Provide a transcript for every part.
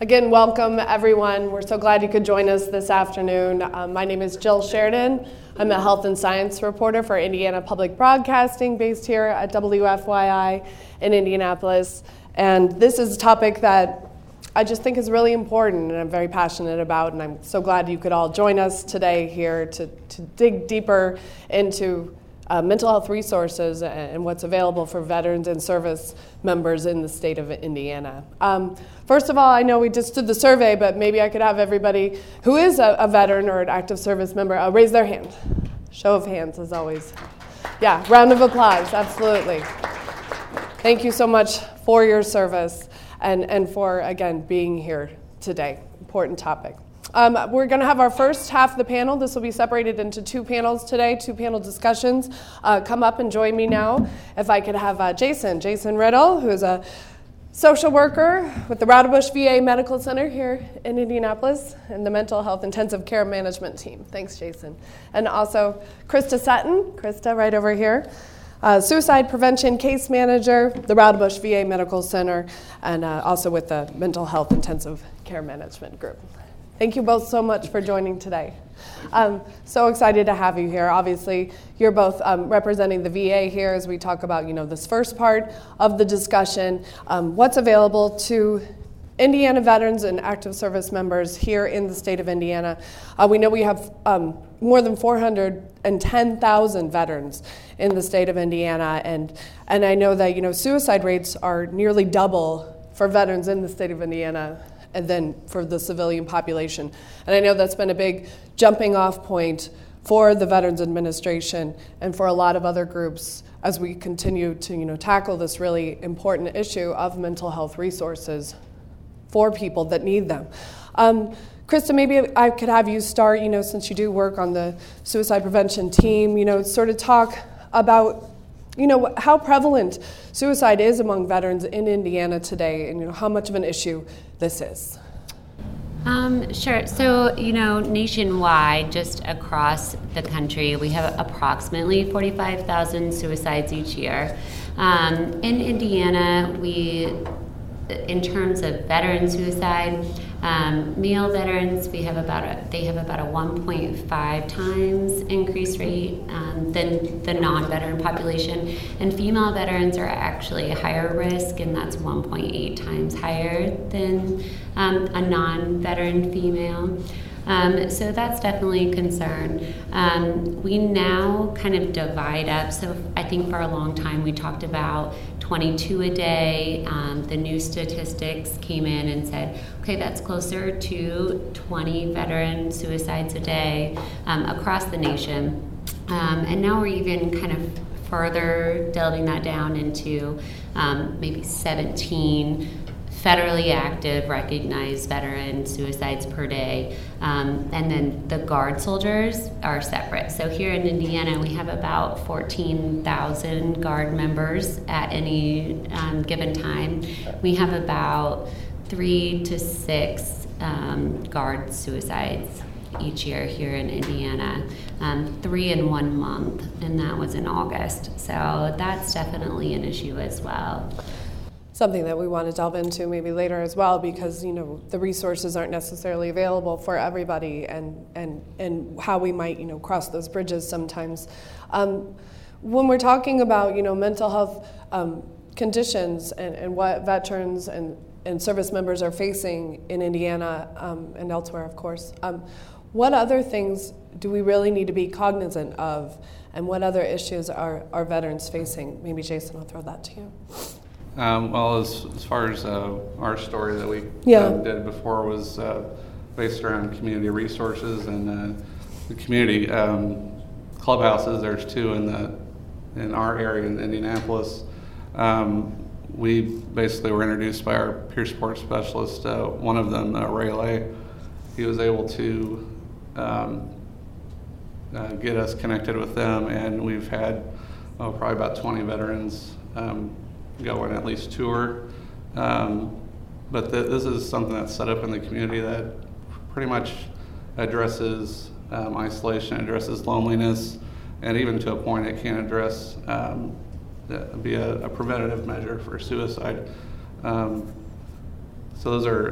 Again, welcome everyone. We're so glad you could join us this afternoon. My name is Jill Sheridan. I'm a health and science reporter for Indiana Public Broadcasting based here at WFYI in Indianapolis. And this is a topic that I just think is really important and I'm very passionate about. And I'm so glad you could all join us today here to dig deeper into mental health resources and what's available for veterans and service members in the state of Indiana. First of all, I know we just did the survey, but maybe I could have everybody who is a veteran or an active service member raise their hand. Show of hands, as always. Yeah, round of applause, absolutely. Thank you so much for your service and for, again, being here today. Important topic. We're going to have our first half of the panel. This will be separated into two panels today, two panel discussions. Come up and join me now. If I could have Jason Riddle, who is a social worker with the Raudebusch VA Medical Center here in Indianapolis and the Mental Health Intensive Care Management Team. Thanks, Jason. And also Krista Sutton, Krista right over here, Suicide Prevention Case Manager, the Raudebusch VA Medical Center, and also with the Mental Health Intensive Care Management Group. Thank you both so much for joining today. So excited to have you here. Obviously, you're both representing the VA here as we talk about, this first part of the discussion, what's available to Indiana veterans and active service members here in the state of Indiana. We know we have more than 410,000 veterans in the state of Indiana, and I know that, suicide rates are nearly double for veterans in the state of Indiana and then for the civilian population. And I know that's been a big jumping off point for the Veterans Administration and for a lot of other groups as we continue to tackle this really important issue of mental health resources for people that need them. Krista, maybe I could have you start, since you do work on the suicide prevention team, sort of talk about how prevalent suicide is among veterans in Indiana today and how much of an issue this is. Sure. So, nationwide, just across the country, we have approximately 45,000 suicides each year. In Indiana, in terms of veteran suicide, male veterans, they have about a 1.5 times increase rate than the non-veteran population, and female veterans are actually a higher risk, and that's 1.8 times higher than a non-veteran female. So that's definitely a concern. We now kind of divide up. So I think for a long time we talked about 22 a day. The new statistics came in and said, okay, that's closer to 20 veteran suicides a day across the nation. And now we're even kind of further delving that down into maybe 17 federally active, recognized veteran suicides per day. And then the Guard soldiers are separate. So here in Indiana, we have about 14,000 Guard members at any given time. We have about 3 to 6 Guard suicides each year here in Indiana, 3 in 1 month, and that was in August. So that's definitely an issue as well. Something that we want to delve into maybe later as well, because the resources aren't necessarily available for everybody, and how we might cross those bridges sometimes. When we're talking about mental health conditions and what veterans and service members are facing in Indiana and elsewhere, of course, what other things do we really need to be cognizant of, and what other issues are veterans facing? Maybe Jason, I'll throw that to you. Well, as far as our story that we did before was based around community resources and the community clubhouses. There's 2 in our area in Indianapolis. We basically were introduced by our peer support specialist. One of them, Ray Lay, he was able to get us connected with them, and we've had probably about 20 veterans go and at least tour. But this is something that's set up in the community that pretty much addresses isolation, addresses loneliness, and even to a point it can address be a preventative measure for suicide. So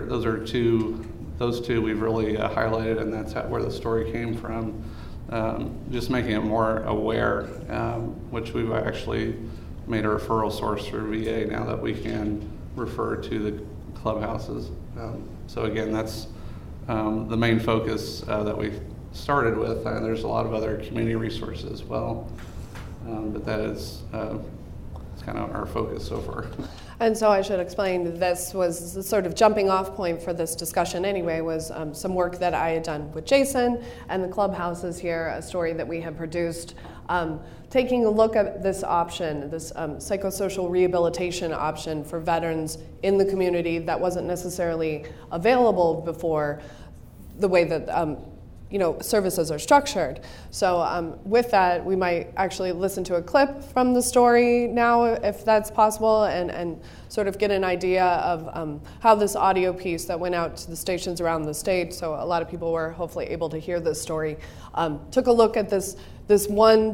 those two we've really highlighted, and that's where the story came from. Just making it more aware, which we've actually made a referral source for VA now that we can refer to the clubhouses. So again, that's the main focus that we started with. There's a lot of other community resources as well, but that is it's kind of our focus so far. And so I should explain, this was the sort of jumping off point for this discussion anyway, was some work that I had done with Jason and the clubhouses here, a story that we have produced, taking a look at this option, this psychosocial rehabilitation option for veterans in the community that wasn't necessarily available before, the way that services are structured. So with that, we might actually listen to a clip from the story now, if that's possible, and sort of get an idea of how this audio piece that went out to the stations around the state, so a lot of people were hopefully able to hear this story, took a look at this one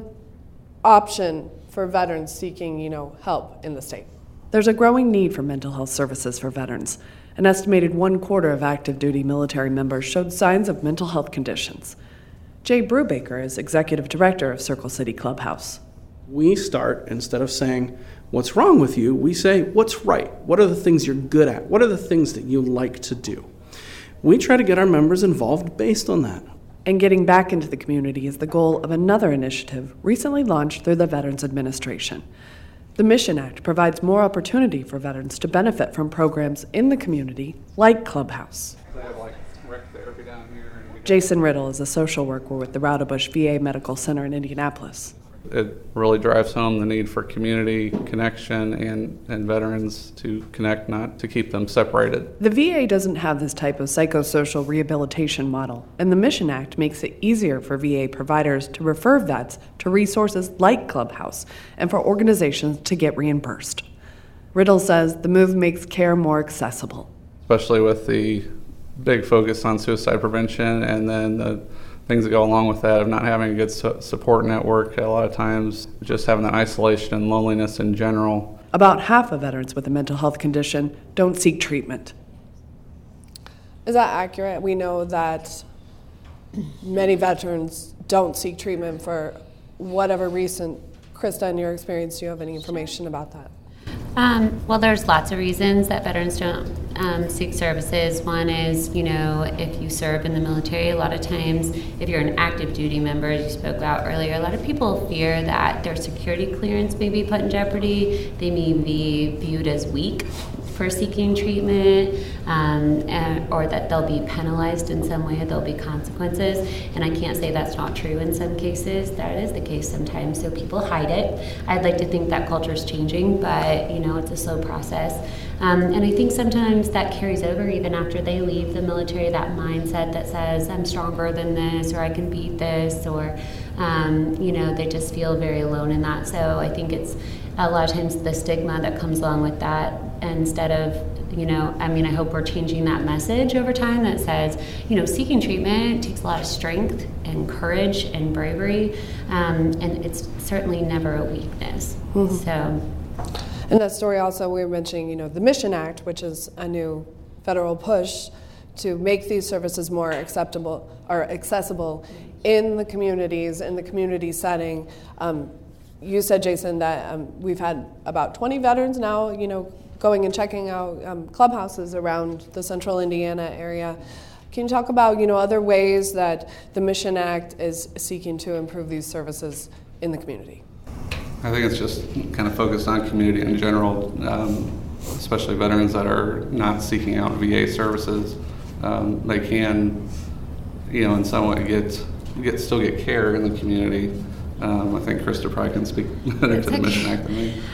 option for veterans seeking, help in the state. There's a growing need for mental health services for veterans. An estimated 1/4 of active duty military members showed signs of mental health conditions. Jay Brubaker is executive director of Circle City Clubhouse. We start, instead of saying, what's wrong with you, we say, what's right? What are the things you're good at? What are the things that you like to do? We try to get our members involved based on that. And getting back into the community is the goal of another initiative recently launched through the Veterans Administration. The Mission Act provides more opportunity for veterans to benefit from programs in the community, like Clubhouse. They have rec therapy down here. Jason Riddle is a social worker with the Raudebush VA Medical Center in Indianapolis. It really drives home the need for community connection and veterans to connect, not to keep them separated. The VA doesn't have this type of psychosocial rehabilitation model, and the Mission Act makes it easier for VA providers to refer vets to resources like Clubhouse and for organizations to get reimbursed. Riddle says the move makes care more accessible. Especially with the big focus on suicide prevention and then the things that go along with that of not having a good support network, a lot of times just having that isolation and loneliness in general. About half of veterans with a mental health condition don't seek treatment. Is that accurate? We know that many veterans don't seek treatment for whatever reason. Krista, in your experience, do you have any information about that? Well, there's lots of reasons that veterans don't seek services. One is, if you serve in the military, a lot of times, if you're an active duty member, as you spoke about earlier, a lot of people fear that their security clearance may be put in jeopardy. They may be viewed as weak for seeking treatment, or that they'll be penalized in some way, there'll be consequences. And I can't say that's not true in some cases. That is the case sometimes, so people hide it. I'd like to think that culture is changing, but it's a slow process. And I think sometimes that carries over even after they leave the military, that mindset that says, I'm stronger than this, or I can beat this, or they just feel very alone in that. So I think it's a lot of times the stigma that comes along with that, instead of, I hope we're changing that message over time that says, seeking treatment takes a lot of strength and courage and bravery, and it's certainly never a weakness. Mm-hmm. So. In that story also, we were mentioning, the Mission Act, which is a new federal push to make these services more accessible in the communities, in the community setting. You said, Jason, that we've had about 20 veterans now, going and checking out clubhouses around the central Indiana area. Can you talk about, other ways that the Mission Act is seeking to improve these services in the community? I think it's just kind of focused on community in general, especially veterans that are not seeking out VA services. They can, in some way still get care in the community. I think Krista probably can speak better to the Mission Act than me.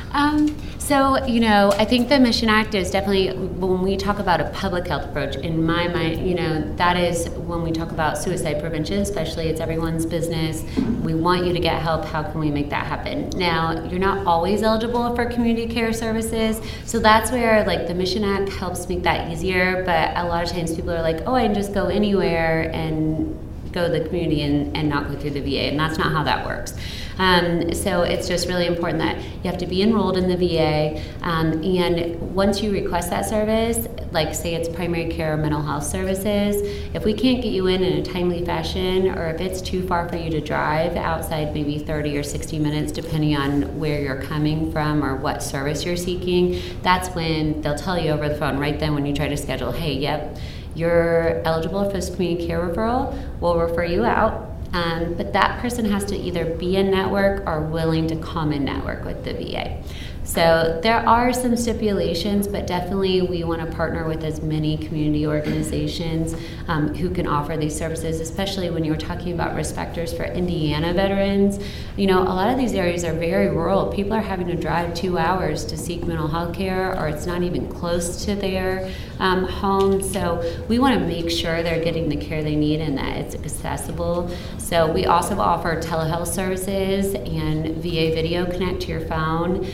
I think the Mission Act is definitely, when we talk about a public health approach, in my mind, that is when we talk about suicide prevention, especially it's everyone's business. We want you to get help. How can we make that happen? Now, you're not always eligible for community care services, so that's where the Mission Act helps make that easier, but a lot of times people are like, oh, I can just go anywhere and go to the community and not go through the VA, and that's not how that works. So it's just really important that you have to be enrolled in the VA, and once you request that service, like say it's primary care or mental health services, if we can't get you in a timely fashion, or if it's too far for you to drive outside maybe 30 or 60 minutes, depending on where you're coming from or what service you're seeking, that's when they'll tell you over the phone right then when you try to schedule, hey, yep, you're eligible for this community care referral, we'll refer you out. But that person has to either be in network or willing to come in network with the VA. So there are some stipulations, but definitely we want to partner with as many community organizations who can offer these services, especially when you're talking about respecters for Indiana veterans. You know, a lot of these areas are very rural. People are having to drive 2 hours to seek mental health care, or it's not even close to their home. So we want to make sure they're getting the care they need and that it's accessible. So we also offer telehealth services and VA Video Connect to your phone.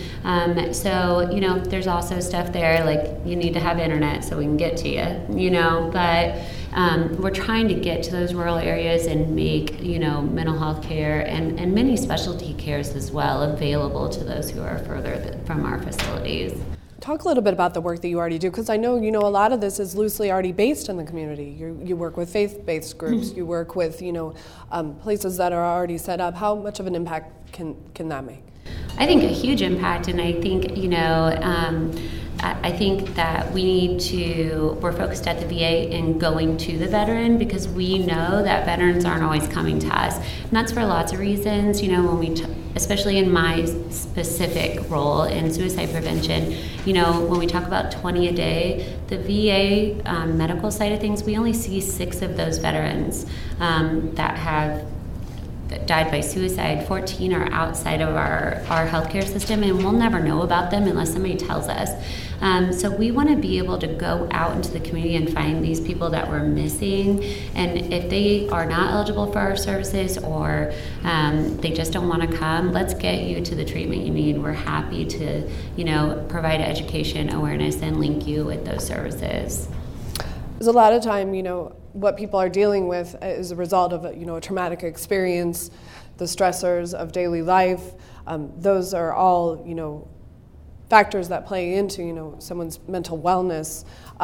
So, you know, there's also stuff there like you need to have internet so we can get to you, you know, but we're trying to get to those rural areas and make, you know, mental health care and many specialty cares as well available to those who are further from our facilities. Talk a little bit about the work that you already do, because I know, you know, a lot of this is loosely already based in the community. You work with faith-based groups, you work with, you know, places that are already set up. How much of an impact can that make? I think a huge impact, and I think, you know, I think that we're focused at the VA in going to the veteran, because we know that veterans aren't always coming to us. And that's for lots of reasons. You know, when especially in my specific role in suicide prevention, you know, when we talk about 20 a day, the VA medical side of things, we only see 6 of those veterans that have died by suicide. 14 are outside of our healthcare system, and we'll never know about them unless somebody tells us. So we want to be able to go out into the community and find these people that we're missing, and if they are not eligible for our services or they just don't want to come, let's get you to the treatment you need. We're happy to, you know, provide education, awareness, and link you with those services. There's a lot of time, you know, what people are dealing with is a result of, you know, a traumatic experience, the stressors of daily life. Those are all, you know, factors that play into, you know, someone's mental wellness.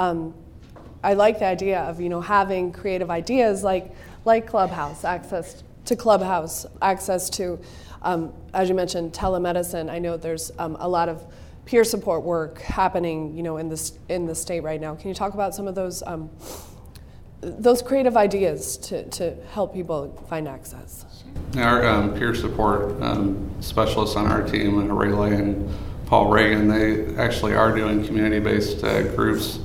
I like the idea of, you know, having creative ideas like Clubhouse, access to, as you mentioned, telemedicine. I know there's a lot of peer support work happening, you know, in the state right now. Can you talk about some of those creative ideas to help people find access? Our peer support specialists on our team, Rayleigh and Paul Reagan, they actually are doing community-based groups,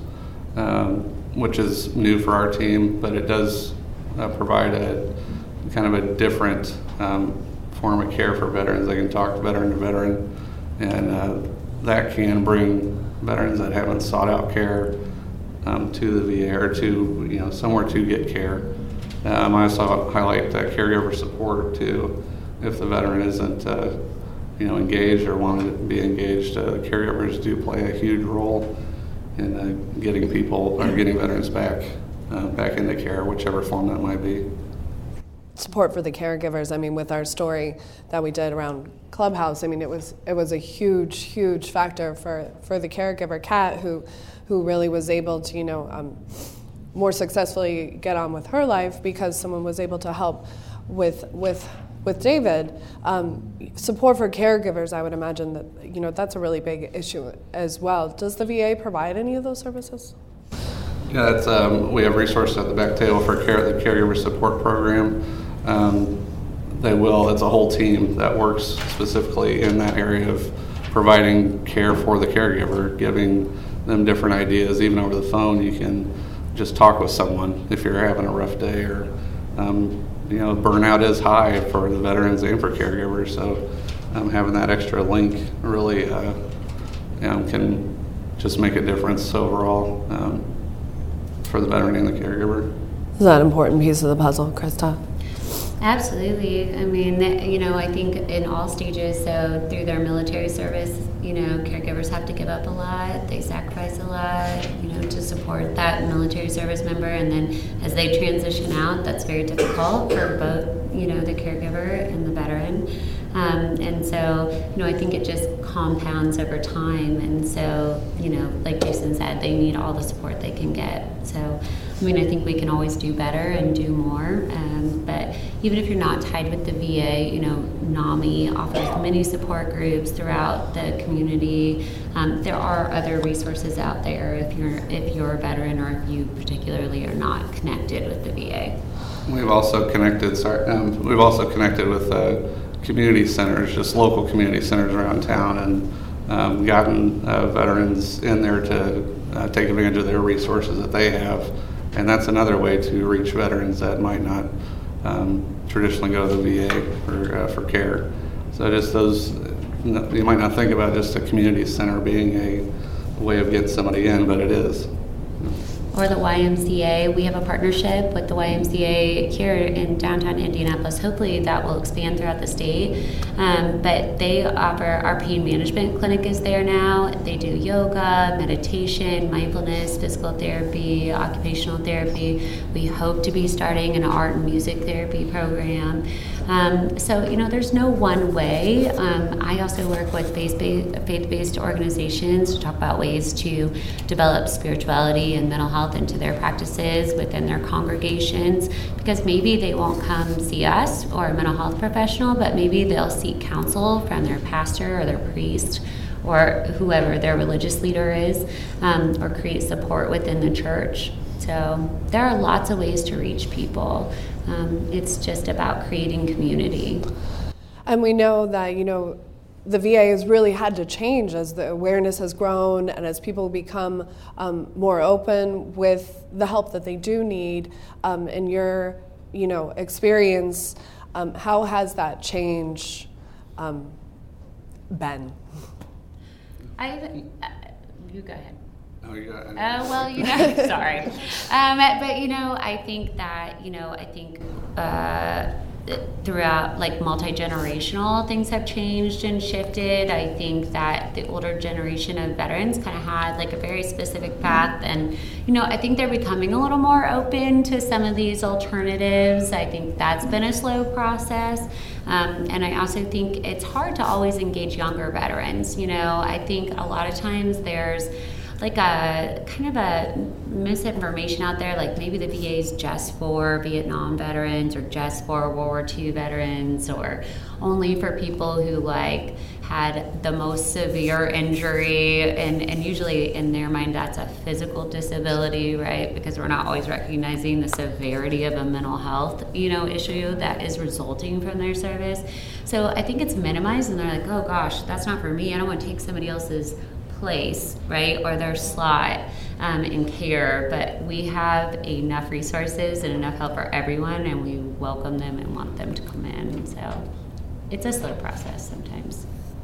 which is new for our team, but it does provide a kind of a different form of care for veterans. They can talk veteran to veteran, and that can bring veterans that haven't sought out care to the VA or to, you know, somewhere to get care. I also highlight caregiver support too. If the veteran isn't, you know, engaged or wanted to be engaged, caregivers do play a huge role in getting people or getting veterans back into care, whichever form that might be. Support for the caregivers. I mean, with our story that we did around Clubhouse, I mean, it was a huge factor for the caregiver, Kat, who really was able to, you know, more successfully get on with her life because someone was able to help with David. Support for caregivers, I would imagine that, you know, that's a really big issue as well. Does the VA provide any of those services? Yeah, that's, we have resources at the back table for the caregiver support program. They will, it's a whole team that works specifically in that area of providing care for the caregiver, giving them different ideas. Even over the phone, you can just talk with someone if you're having a rough day, or you know, burnout is high for the veterans and for caregivers. So having that extra link really you know, can just make a difference overall for the veteran and the caregiver. Is that an important piece of the puzzle, Krista? Absolutely. I mean, you know, I think in all stages, so through their military service, you know, caregivers have to give up a lot. They sacrifice a lot, you know, to support that military service member. And then as they transition out, that's very difficult for both, you know, the caregiver and the veteran. And so, I think it just compounds over time. And so, like Jason said, they need all the support they can get. So, I think we can always do better and do more. But even if you're not tied with the VA, NAMI offers many support groups throughout the community. There are other resources out there if you're a veteran or if you particularly are not connected with the VA. We've also connected with community centers, just local community centers around town, and gotten veterans in there to take advantage of their resources that they have. And that's another way to reach veterans that might not traditionally go to the VA for care. So just those, you might not think about just a community center being a way of getting somebody in, but it is. Or the YMCA. We have a partnership with the YMCA here in downtown Indianapolis. Hopefully that will expand throughout the state. But they offer, our pain management clinic is there now. They do yoga, meditation, mindfulness, physical therapy, occupational therapy. We hope to be starting an art and music therapy program. So, there's no one way. I also work with faith-based organizations to talk about ways to develop spirituality and mental health into their practices within their congregations, because maybe they won't come see us or a mental health professional, but maybe they'll seek counsel from their pastor or their priest or whoever their religious leader is, or create support within the church. So there are lots of ways to reach people. It's just about creating community. And we know that, the VA has really had to change as the awareness has grown and as people become more open with the help that they do need. In your, experience, how has that change been? You go ahead. Oh, you got well, sorry. But, I think that, throughout, multi-generational things have changed and shifted. I think that the older generation of veterans kind of had, a very specific path. And, I think they're becoming a little more open to some of these alternatives. I think that's been a slow process. And I also think it's hard to always engage younger veterans. I think a lot of times there's a kind of a misinformation out there, maybe the VA is just for Vietnam veterans or just for World War II veterans or only for people who had the most severe injury, and usually in their mind that's a physical disability, right? Because we're not always recognizing the severity of a mental health, issue that is resulting from their service. So I think it's minimized and they're like, oh gosh, that's not for me. I don't want to take somebody else's place, right, or their slot in care, but we have enough resources and enough help for everyone, and we welcome them and want them to come in. So it's a slow process sometimes.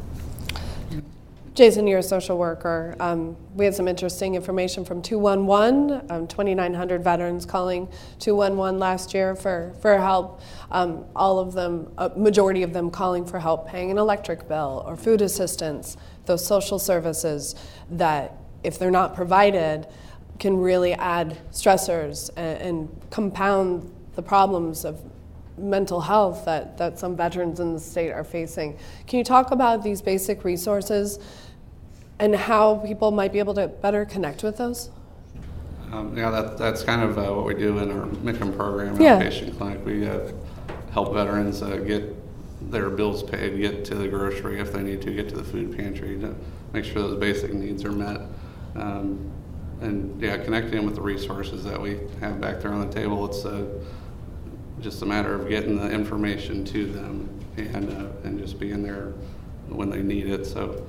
Jason, you're a social worker. We had some interesting information from 211, 2,900 veterans calling 211 last year for help. All of them, a majority of them calling for help paying an electric bill or food assistance, those social services that, if they're not provided, can really add stressors and compound the problems of mental health that some veterans in the state are facing. Can you talk about these basic resources and how people might be able to better connect with those? That's kind of what we do in our MICM program, outpatient clinic. We help veterans get their bills paid, get to the grocery if they need to, get to the food pantry, to make sure those basic needs are met. Connecting them with the resources that we have back there on the table. It's just a matter of getting the information to them and just being there when they need it. So,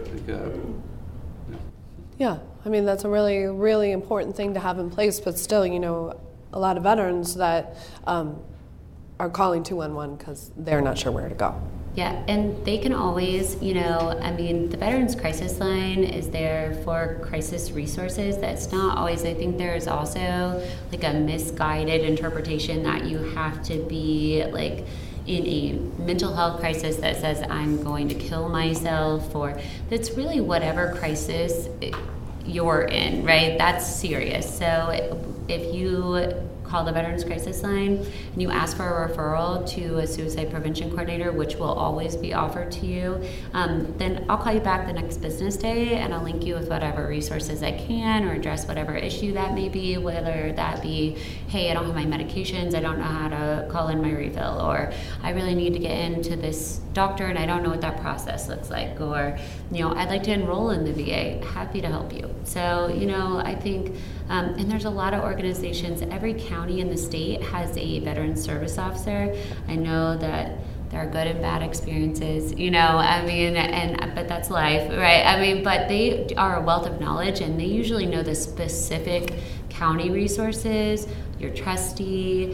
that's a really, really important thing to have in place. But still, a lot of veterans that are calling 211 because they're not sure where to go. Yeah, and they can always, the Veterans Crisis Line is there for crisis resources. That's not always, I think there's also a misguided interpretation that you have to be in a mental health crisis that says I'm going to kill myself, or that's really whatever crisis you're in, right? That's serious. So if you call the Veterans Crisis Line and you ask for a referral to a suicide prevention coordinator, which will always be offered to you, then I'll call you back the next business day and I'll link you with whatever resources I can or address whatever issue that may be, whether that be, hey, I don't have my medications, I don't know how to call in my refill, or I really need to get into this doctor and I don't know what that process looks like, or, I'd like to enroll in the VA. Happy to help you. So, I think, and there's a lot of organizations, every county in the state has a veteran service officer. I know that there are good and bad experiences, but that's life, right? But they are a wealth of knowledge and they usually know the specific county resources, your trustee,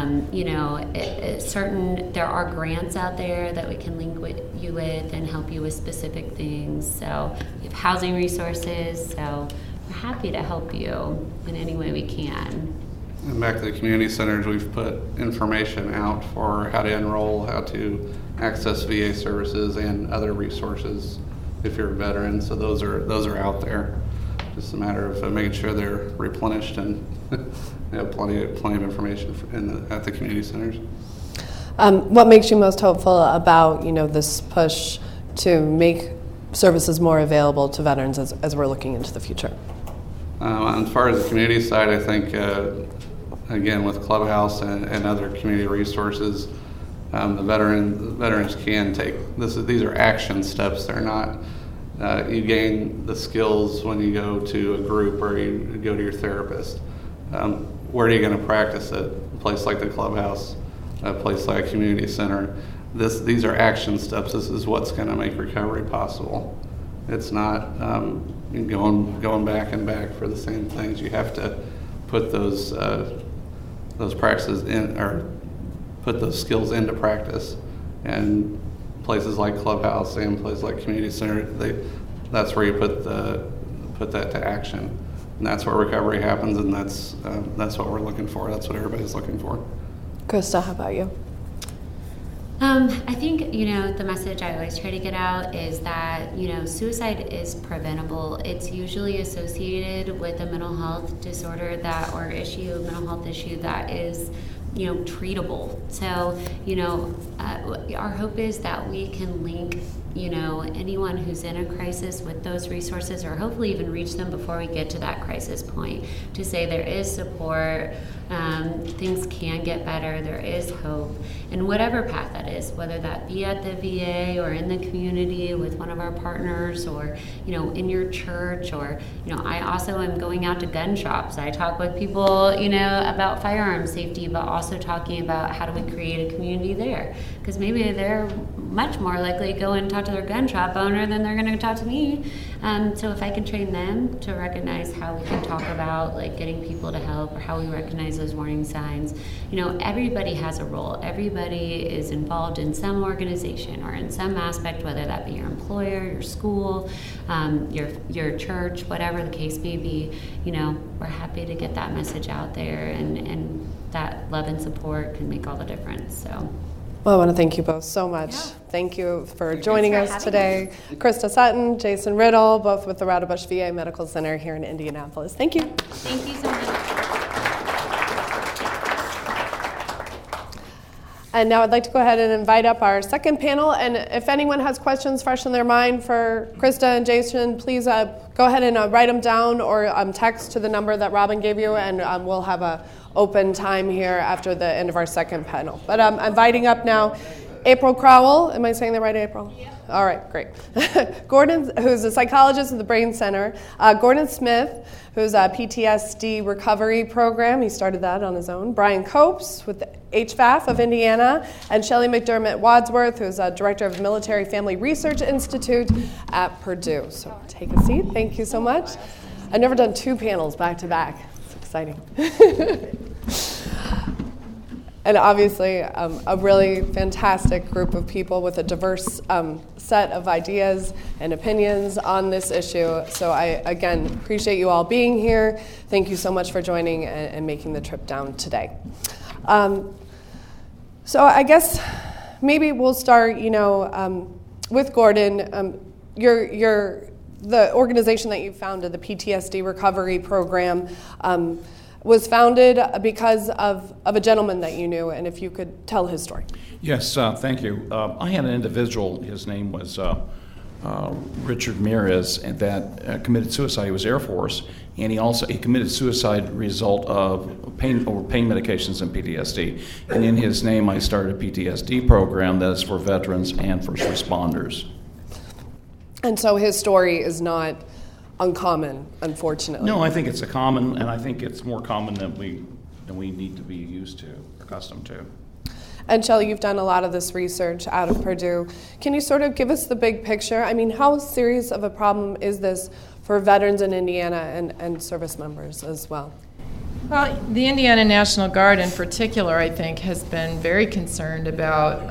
there are grants out there that we can link you with and help you with specific things. So we have housing resources, so we're happy to help you in any way we can. And back to the community centers, we've put information out for how to enroll, how to access VA services and other resources if you're a veteran. So those are out there. Just a matter of making sure they're replenished and have plenty of information at the community centers. What makes you most hopeful about this push to make services more available to veterans as we're looking into the future? As far as the community side, I think again with Clubhouse and other community resources, the veterans can take this. These are action steps. They're not. You gain the skills when you go to a group or you go to your therapist. Where are you going to practice it? A place like the Clubhouse, a place like a community center. These are action steps. This is what's going to make recovery possible. It's not going back and back for the same things. You have to put those practices in, or put those skills into practice. And places like Clubhouse and places like community center, that's where you put that to action, and that's where recovery happens. And that's what we're looking for. That's what everybody's looking for. Krista, how about you? I think, the message I always try to get out is that, suicide is preventable. It's usually associated with a mental health disorder mental health issue that is, treatable. So, our hope is that we can link, anyone who's in a crisis with those resources, or hopefully even reach them before we get to that crisis point, to say there is support, things can get better, there is hope, and whatever path that is, whether that be at the VA or in the community with one of our partners, or in your church, or I also am going out to gun shops. I talk with people about firearm safety, but also talking about how do we create a community there, because maybe they're much more likely to go and talk to their gun shop owner than they're going to talk to me. So if I can train them to recognize how we can talk about getting people to help, or how we recognize those warning signs. Everybody has a role. Everybody is involved in some organization or in some aspect, whether that be your employer, your school, your church, whatever the case may be. We're happy to get that message out there, and that love and support can make all the difference. So. Well, I want to thank you both so much. Yeah. Thank you for joining us today. Krista Sutton, Jason Riddle, both with the Roudebush VA Medical Center here in Indianapolis. Thank you. Thank you so much. And now I'd like to go ahead and invite up our second panel. And if anyone has questions fresh in their mind for Krista and Jason, please go ahead and write them down, or text to the number that Robin gave you, and we'll have an open time here after the end of our second panel. But I'm inviting up now April Crowell. Am I saying that right, April? Yeah. All right, great. Gordon, who's a psychologist at the Brain Center. Gordon Smith, who's a PTSD recovery program. He started that on his own. Brian Copes with the HVAF of Indiana. And Shelley McDermott Wadsworth, who's a director of Military Family Research Institute at Purdue. So take a seat. Thank you so much. I've never done two panels back to back. It's exciting. And obviously, a really fantastic group of people with a diverse set of ideas and opinions on this issue. So I, again, appreciate you all being here. Thank you so much for joining and making the trip down today. So I guess maybe we'll start, with Gordon. You're the organization that you founded, the PTSD Recovery Program. was founded because of a gentleman that you knew, and if you could tell his story. Yes, thank you. I had an individual, his name was Richard Meares, and that committed suicide. He was Air Force, and he committed suicide result of pain medications and PTSD. And in his name, I started a PTSD program that is for veterans and first responders. And so his story is not uncommon, unfortunately. No, I think it's and I think it's more common than we need to be used to, accustomed to. And Shelley, you've done a lot of this research out of Purdue. Can you sort of give us the big picture? I mean, how serious of a problem is this for veterans in Indiana and service members as well? Well, the Indiana National Guard in particular, I think, has been very concerned about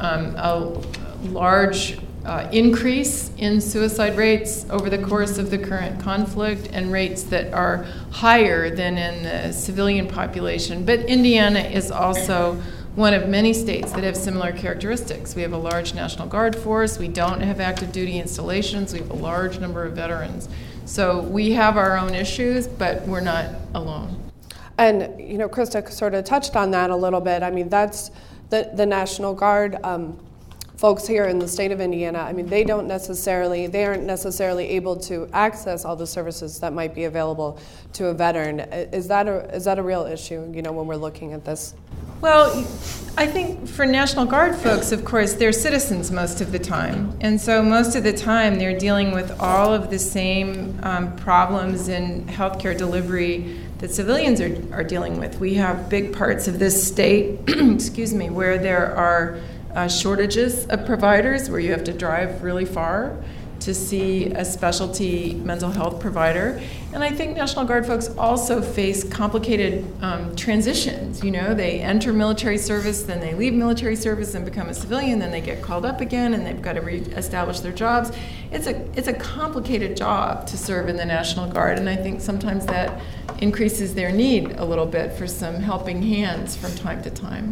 a large increase in suicide rates over the course of the current conflict, and rates that are higher than in the civilian population. But Indiana is also one of many states that have similar characteristics. We have a large National Guard force. We don't have active duty installations. We have a large number of veterans. So we have our own issues, but we're not alone. And, Krista sort of touched on that a little bit. I mean, that's the National Guard folks here in the state of Indiana. I mean, they aren't necessarily able to access all the services that might be available to a veteran. Is that a real issue, when we're looking at this? Well, I think for National Guard folks, of course, they're citizens most of the time. And so most of the time they're dealing with all of the same problems in healthcare delivery that civilians are dealing with. We have big parts of this state, where there are shortages of providers, where you have to drive really far to see a specialty mental health provider. And I think National Guard folks also face complicated transitions. They enter military service, then they leave military service and become a civilian, then they get called up again and they've got to reestablish their jobs. It's a complicated job to serve in the National Guard, and I think sometimes that increases their need a little bit for some helping hands from time to time.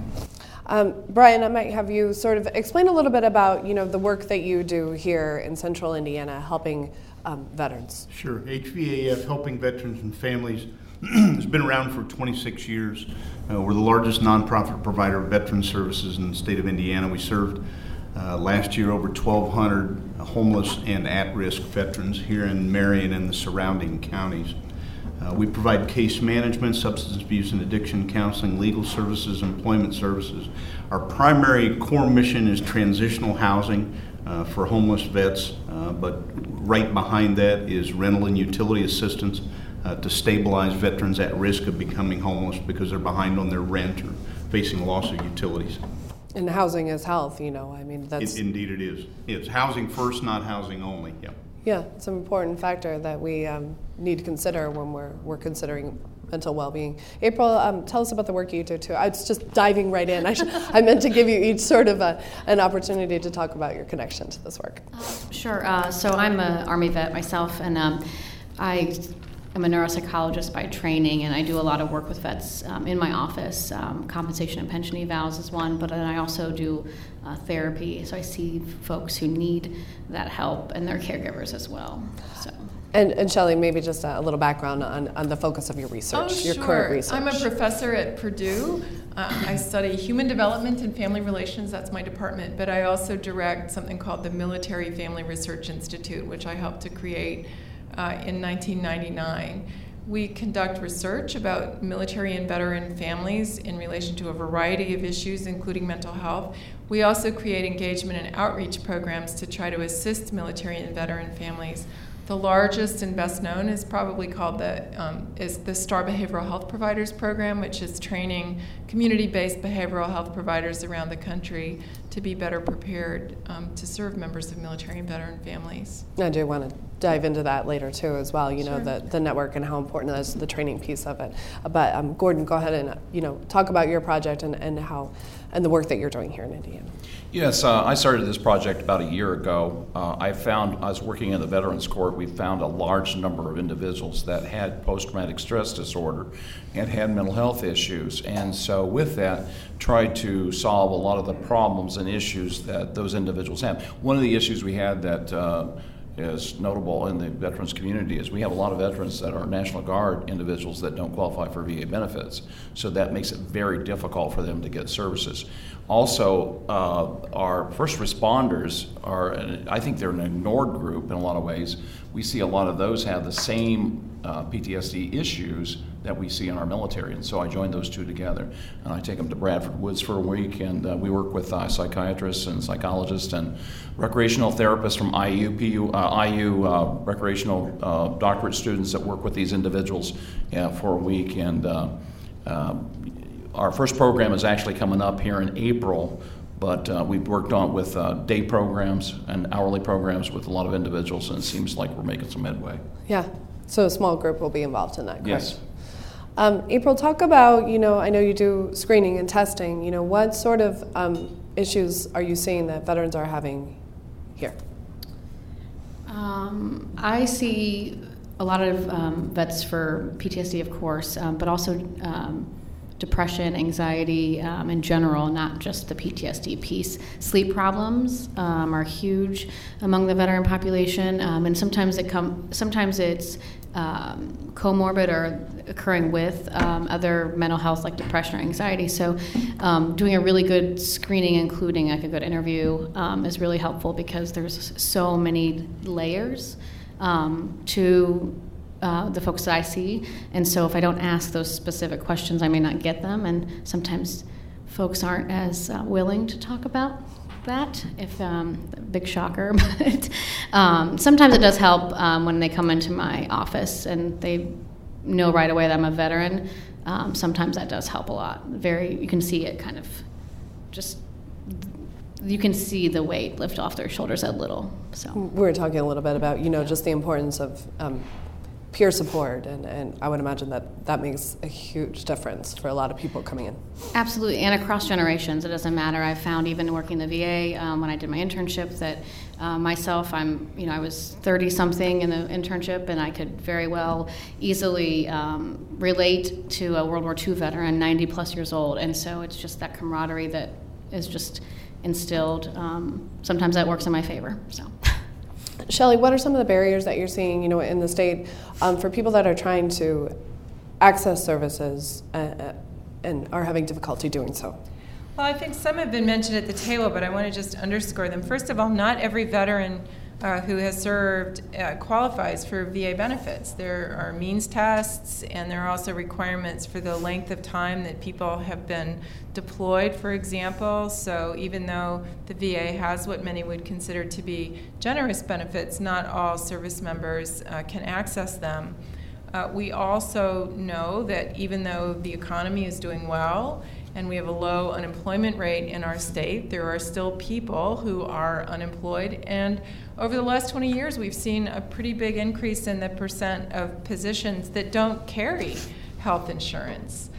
Brian, I might have you sort of explain a little bit about, the work that you do here in Central Indiana helping veterans. Sure. HVAF, Helping Veterans and Families, has been around for 26 years. We're the largest nonprofit provider of veteran services in the state of Indiana. We served last year over 1,200 homeless and at-risk veterans here in Marion and the surrounding counties. We provide case management, substance abuse and addiction counseling, legal services, employment services. Our primary core mission is transitional housing for homeless vets, but right behind that is rental and utility assistance to stabilize veterans at risk of becoming homeless because they're behind on their rent or facing loss of utilities. And housing is health, I mean, that's... Indeed it is. It's housing first, not housing only. Yeah. Yeah, it's an important factor that we need to consider when we're considering mental well-being. April, tell us about the work you do too. I was just diving right in. I meant to give you each sort of an opportunity to talk about your connection to this work. Sure. So I'm an Army vet myself, and I am a neuropsychologist by training, and I do a lot of work with vets in my office. Compensation and pension evals is one, but then I also do therapy. So I see folks who need that help and their caregivers as well. So. And Shelley, maybe just a little background on the focus of your research, your current research. I'm a professor at Purdue. I study human development and family relations. That's my department. But I also direct something called the Military Family Research Institute, which I helped to create in 1999. We conduct research about military and veteran families in relation to a variety of issues, including mental health. We also create engagement and outreach programs to try to assist military and veteran families. The largest and best known is probably called the STAR Behavioral Health Providers Program, which is training community-based behavioral health providers around the country to be better prepared to serve members of military and veteran families. I do want to dive into that later too as well, Sure. the network and how important that is, the training piece of it. But Gordon, go ahead and talk about your project and the work that you're doing here in Indiana. Yes, I started this project about a year ago. I was working in the Veterans Court, we found a large number of individuals that had post-traumatic stress disorder and had mental health issues. And so with that, tried to solve a lot of the problems and issues that those individuals have. One of the issues we had that is notable in the veterans community is we have a lot of veterans that are National Guard individuals that don't qualify for VA benefits. So that makes it very difficult for them to get services. Also, our first responders I think they're an ignored group in a lot of ways. We see a lot of those have the same PTSD issues that we see in our military, and so I joined those two together. And I take them to Bradford Woods for a week, and we work with psychiatrists and psychologists and recreational therapists from IU recreational doctorate students that work with these individuals for a week. And our first program is actually coming up here in April, but we've worked on with day programs and hourly programs with a lot of individuals, and it seems like we're making some headway. Yeah, so a small group will be involved in that, correct? Yes. April, talk about, I know you do screening and testing, what sort of issues are you seeing that veterans are having here? I see a lot of vets for PTSD, of course, but also depression, anxiety in general, not just the PTSD piece. Sleep problems are huge among the veteran population, and sometimes it's comorbid or occurring with other mental health like depression or anxiety. So doing a really good screening, including like a good interview, is really helpful because there's so many layers to the folks that I see. And so if I don't ask those specific questions, I may not get them. And sometimes folks aren't as willing to talk about that, if big shocker. But sometimes it does help when they come into my office and they know right away that I'm a veteran. Sometimes that does help a lot. You can see it kind of you can see the weight lift off their shoulders a little. So we were talking a little bit about, just the importance of peer support, and I would imagine that makes a huge difference for a lot of people coming in. Absolutely, and across generations, it doesn't matter. I found even working in the VA when I did my internship that myself, I was 30-something in the internship, and I could very well easily relate to a World War II veteran, 90-plus years old, and so it's just that camaraderie that is just instilled. Sometimes that works in my favor, so. Shelley, what are some of the barriers that you're seeing, in the state for people that are trying to access services and are having difficulty doing so? Well, I think some have been mentioned at the table, but I want to just underscore them. First of all, not every veteran who has served qualifies for VA benefits. There are means tests, and there are also requirements for the length of time that people have been deployed, for example. So even though the VA has what many would consider to be generous benefits, not all service members can access them. We also know that even though the economy is doing well and we have a low unemployment rate in our state, there are still people who are unemployed. And over the last 20 years, we've seen a pretty big increase in the percent of positions that don't carry health insurance.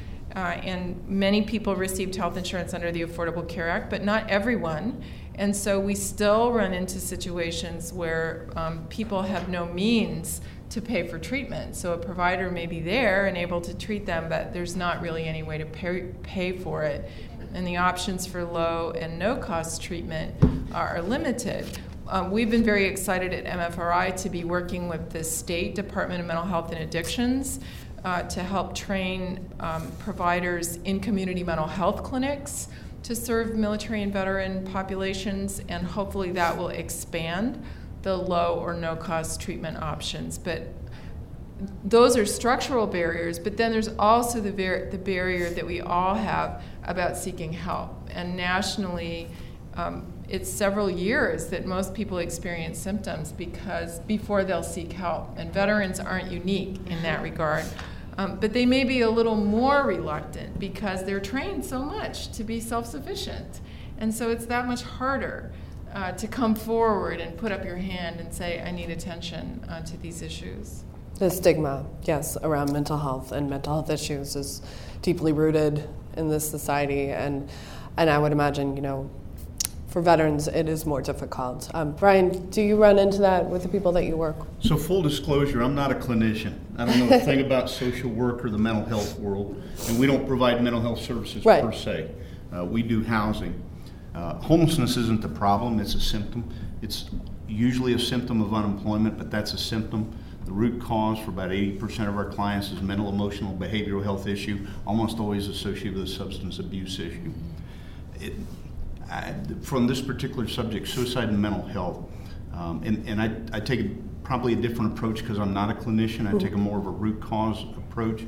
And many people received health insurance under the Affordable Care Act, but not everyone. And so we still run into situations where people have no means to pay for treatment. So a provider may be there and able to treat them, but there's not really any way to pay for it. And the options for low and no cost treatment are limited. We've been very excited at MFRI to be working with the State Department of Mental Health and Addictions to help train providers in community mental health clinics to serve military and veteran populations, and hopefully that will expand the low or no cost treatment options. But those are structural barriers, but then there's also the barrier that we all have about seeking help. And nationally, it's several years that most people experience symptoms before they'll seek help. And veterans aren't unique in that regard. But they may be a little more reluctant because they're trained so much to be self-sufficient. And so it's that much harder to come forward and put up your hand and say, I need attention to these issues. The stigma, yes, around mental health and mental health issues is deeply rooted in this society. And I would imagine, for veterans, it is more difficult. Brian, do you run into that with the people that you work with? So full disclosure, I'm not a clinician. I don't know a thing about social work or the mental health world, and we don't provide mental health services per se. We do housing. Homelessness isn't the problem, it's a symptom. It's usually a symptom of unemployment, but that's a symptom. The root cause for about 80% of our clients is mental, emotional, behavioral health issue, almost always associated with a substance abuse issue. From this particular subject, suicide and mental health, and I take probably a different approach because I'm not a clinician. I take a more of a root cause approach.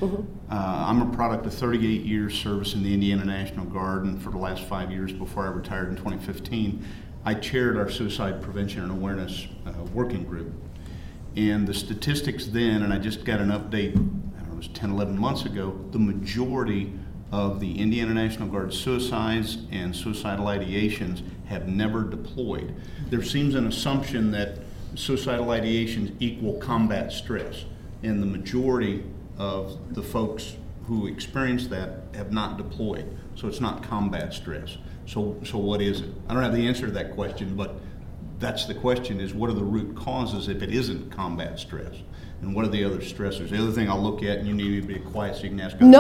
I'm a product of 38 years service in the Indiana National Guard, and for the last 5 years before I retired in 2015, I chaired our suicide prevention and awareness working group. And the statistics then, and I just got an update, I don't know, it was 10, 11 months ago, the majority of the Indiana National Guard suicides and suicidal ideations have never deployed. There seems an assumption that suicidal ideations equal combat stress, and the majority of the folks who experience that have not deployed. So it's not combat stress. So what is it? I don't have the answer to that question, but that's the question, is what are the root causes if it isn't combat stress? And what are the other stressors? The other thing I'll look at, and you need me to be quiet so you can ask other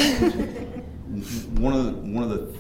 questions. One of the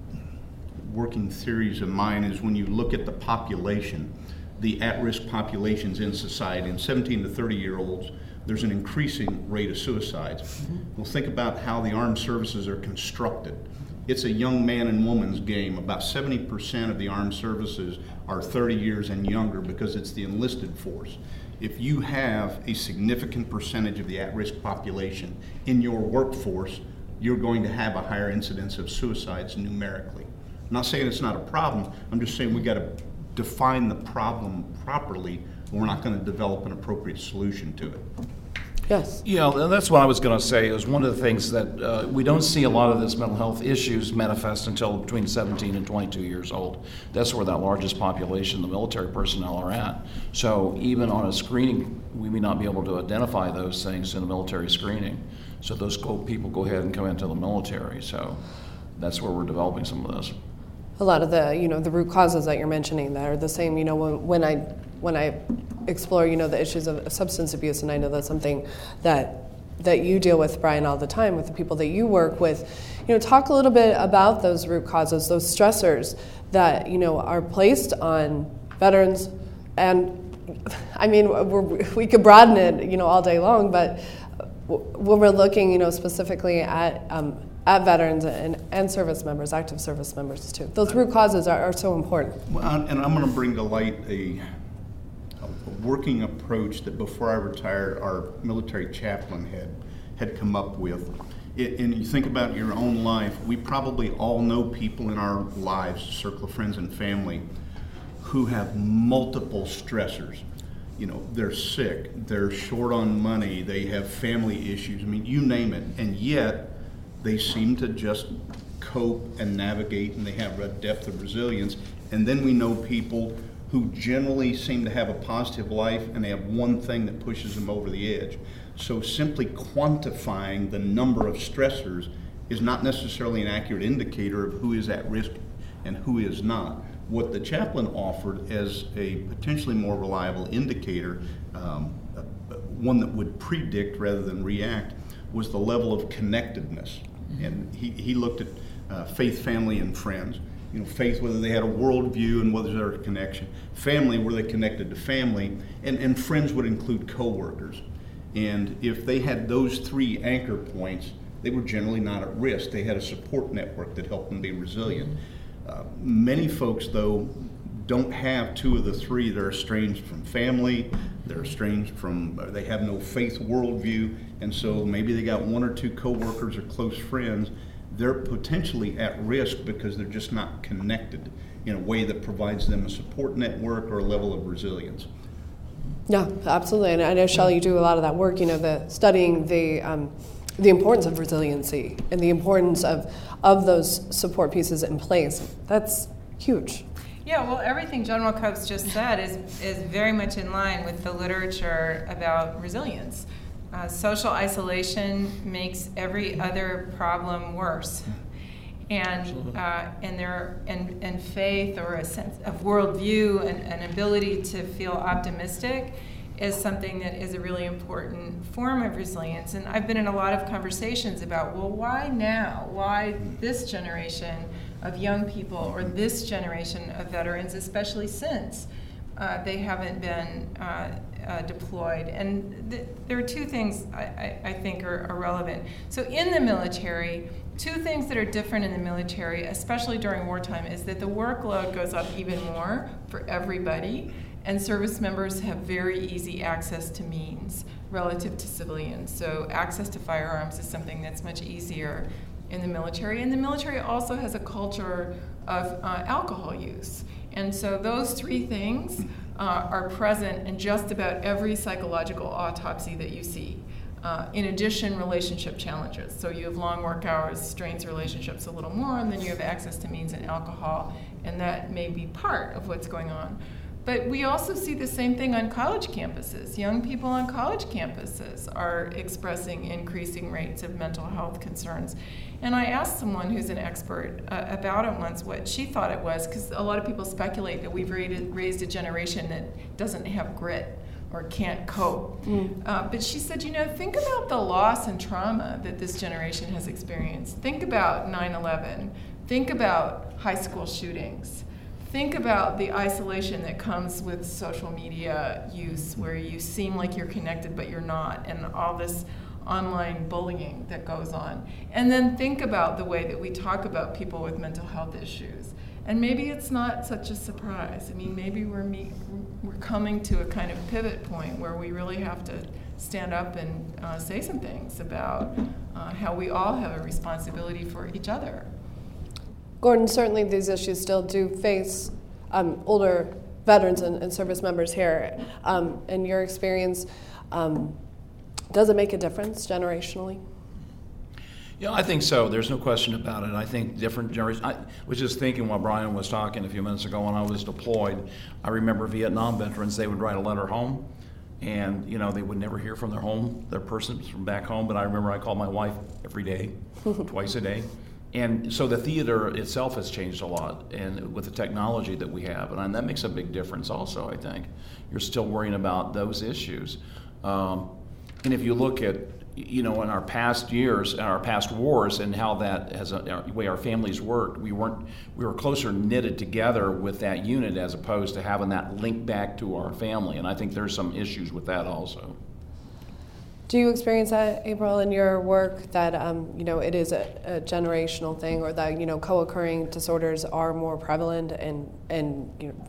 working theories of mine is when you look at the population, the at-risk populations in society, in 17 to 30-year-olds, there's an increasing rate of suicides. Well, think about how the armed services are constructed. It's a young man and woman's game. About 70% of the armed services are 30 years and younger because it's the enlisted force. If you have a significant percentage of the at-risk population in your workforce, you're going to have a higher incidence of suicides numerically. I'm not saying it's not a problem. I'm just saying we got to define the problem properly, or we're not going to develop an appropriate solution to it. Yes. Yeah, that's what I was going to say. Is one of the things that we don't see a lot of this mental health issues manifest until between 17 and 22 years old. That's where that largest population, the military personnel, are at. So even on a screening, we may not be able to identify those things in a military screening. So those people go ahead and come into the military. So that's where we're developing some of this. A lot of the, the root causes that you're mentioning that are the same, when I explore, the issues of substance abuse, and I know that's something that you deal with, Brian, all the time with the people that you work with. Talk a little bit about those root causes, those stressors that, are placed on veterans. And I mean, we could broaden it, all day long, but when we're looking, specifically at veterans and service members, active service members too. Those root causes are so important. Well, and I'm going to bring to light a working approach that before I retired, our military chaplain had come up with. And you think about your own life, we probably all know people in our lives, circle of friends and family, who have multiple stressors. They're sick, they're short on money, they have family issues, you name it, and yet they seem to just cope and navigate, and they have a depth of resilience. And then we know people who generally seem to have a positive life, and they have one thing that pushes them over the edge. So simply quantifying the number of stressors is not necessarily an accurate indicator of who is at risk and who is not. What the chaplain offered as a potentially more reliable indicator, one that would predict rather than react, was the level of connectedness. And he looked at faith, family, and friends. Faith, whether they had a worldview and whether there was a connection. Family, were they connected to family? And friends would include coworkers. And if they had those three anchor points, they were generally not at risk. They had a support network that helped them be resilient. Many folks, though, don't have two of the three. They're estranged from family, they have no faith worldview, and so maybe they got one or two coworkers or close friends. They're potentially at risk because they're just not connected in a way that provides them a support network or a level of resilience. Yeah, absolutely. And I know, Shelley, you do a lot of that work, studying the importance of resiliency and the importance of those support pieces in place. That's huge. Yeah, well, everything General Copes just said is very much in line with the literature about resilience. Social isolation makes every other problem worse, and faith, or a sense of worldview and an ability to feel optimistic is something that is a really important form of resilience. And I've been in a lot of conversations about, well, why now? Why this generation of young people or this generation of veterans, especially since they haven't been deployed. And there are two things I think are relevant. So in the military, two things that are different in the military, especially during wartime, is that the workload goes up even more for everybody, and service members have very easy access to means relative to civilians. So access to firearms is something that's much easier in the military. And the military also has a culture of alcohol use. And so those three things are present in just about every psychological autopsy that you see. In addition, relationship challenges. So you have long work hours, strains relationships a little more, and then you have access to means and alcohol, and that may be part of what's going on. But we also see the same thing on college campuses. Young people on college campuses are expressing increasing rates of mental health concerns. And I asked someone who's an expert about it once what she thought it was, because a lot of people speculate that we've raised a generation that doesn't have grit or can't cope. But she said, think about the loss and trauma that this generation has experienced. Think about 9/11. Think about high school shootings. Think about the isolation that comes with social media use, where you seem like you're connected but you're not, and all this online bullying that goes on. And then think about the way that we talk about people with mental health issues. And maybe it's not such a surprise. I mean, maybe we're coming to a kind of pivot point where we really have to stand up and say some things about how we all have a responsibility for each other. Gordon, certainly these issues still do face older veterans and service members here. In your experience, does it make a difference generationally? Yeah, I think so. There's no question about it. I think different generations. I was just thinking while Brian was talking a few minutes ago when I was deployed, I remember Vietnam veterans, they would write a letter home, and they would never hear from their person from back home, but I remember I called my wife every day, twice a day. And so the theater itself has changed a lot, and with the technology that we have, and that makes a big difference also, I think. You're still worrying about those issues. And if you look at, in our past years, and our past wars, and how that has the way our families worked, we were closer knitted together with that unit as opposed to having that link back to our family, and I think there's some issues with that also. Do you experience that, April, in your work, that it is a generational thing, or that co-occurring disorders are more prevalent, and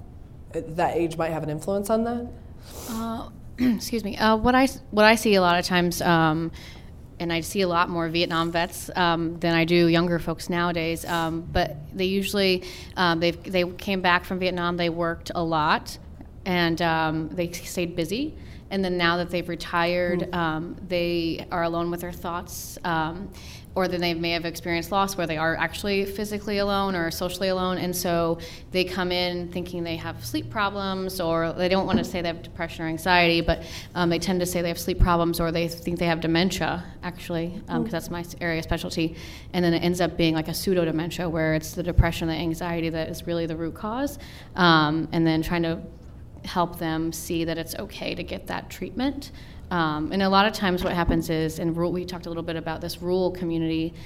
that age might have an influence on that? Excuse me. What I see a lot of times, and I see a lot more Vietnam vets than I do younger folks nowadays. But they usually they came back from Vietnam. They worked a lot, and they stayed busy. And then now that they've retired, they are alone with their thoughts, or then they may have experienced loss where they are actually physically alone or socially alone. And so they come in thinking they have sleep problems, or they don't want to say they have depression or anxiety, but they tend to say they have sleep problems, or they think they have dementia, actually, because that's my area of specialty. And then it ends up being like a pseudo-dementia, where it's the depression, the anxiety that is really the root cause, and then trying to help them see that it's okay to get that treatment. And a lot of times what happens is, we talked a little bit about this rural community,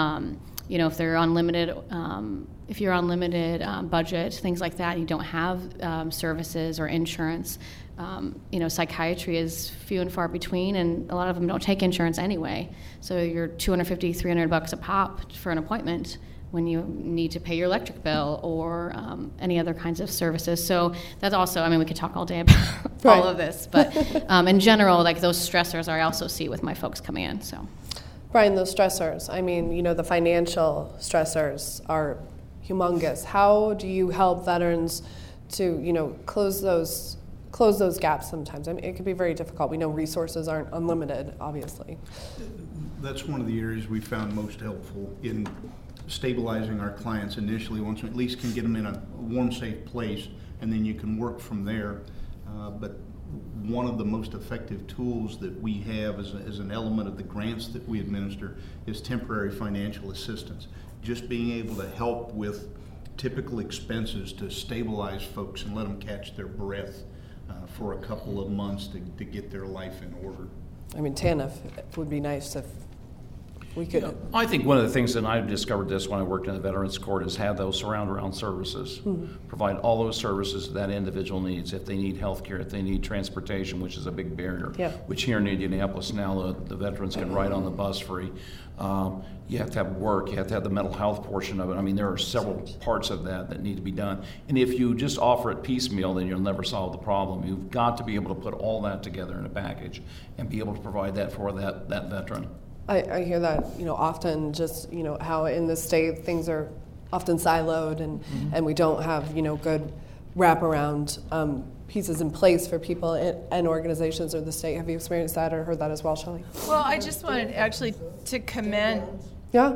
if they're on limited, if you're on limited budget, things like that, you don't have services or insurance, psychiatry is few and far between, and a lot of them don't take insurance anyway. So you're $250, $300 a pop for an appointment when you need to pay your electric bill or any other kinds of services. So that's also, we could talk all day about all of this, but in general, like those stressors I also see with my folks coming in. So, Brian, those stressors, the financial stressors are humongous. How do you help veterans to, close those gaps sometimes? It can be very difficult. We know resources aren't unlimited, obviously. That's one of the areas we found most helpful in stabilizing our clients initially, once we at least can get them in a warm, safe place, and then you can work from there. But one of the most effective tools that we have as an element of the grants that we administer is temporary financial assistance. Just being able to help with typical expenses to stabilize folks and let them catch their breath for a couple of months to get their life in order. TANF would be nice if we could. Yeah, I think one of the things, and I discovered this when I worked in the Veterans Court, is have those surround around services. Provide all those services that individual needs. If they need health care, if they need transportation, which is a big barrier, which here in Indianapolis now the veterans can ride on the bus free. You have to have work, you have to have the mental health portion of it. I mean, there are several parts of that need to be done. And if you just offer it piecemeal, then you'll never solve the problem. You've got to be able to put all that together in a package and be able to provide that for that veteran. I hear that, often just, how in the state things are often siloed and we don't have, good wraparound pieces in place for people and organizations of the state. Have you experienced that or heard that as well, Shelley? Well, I just wanted actually to commend. Yeah?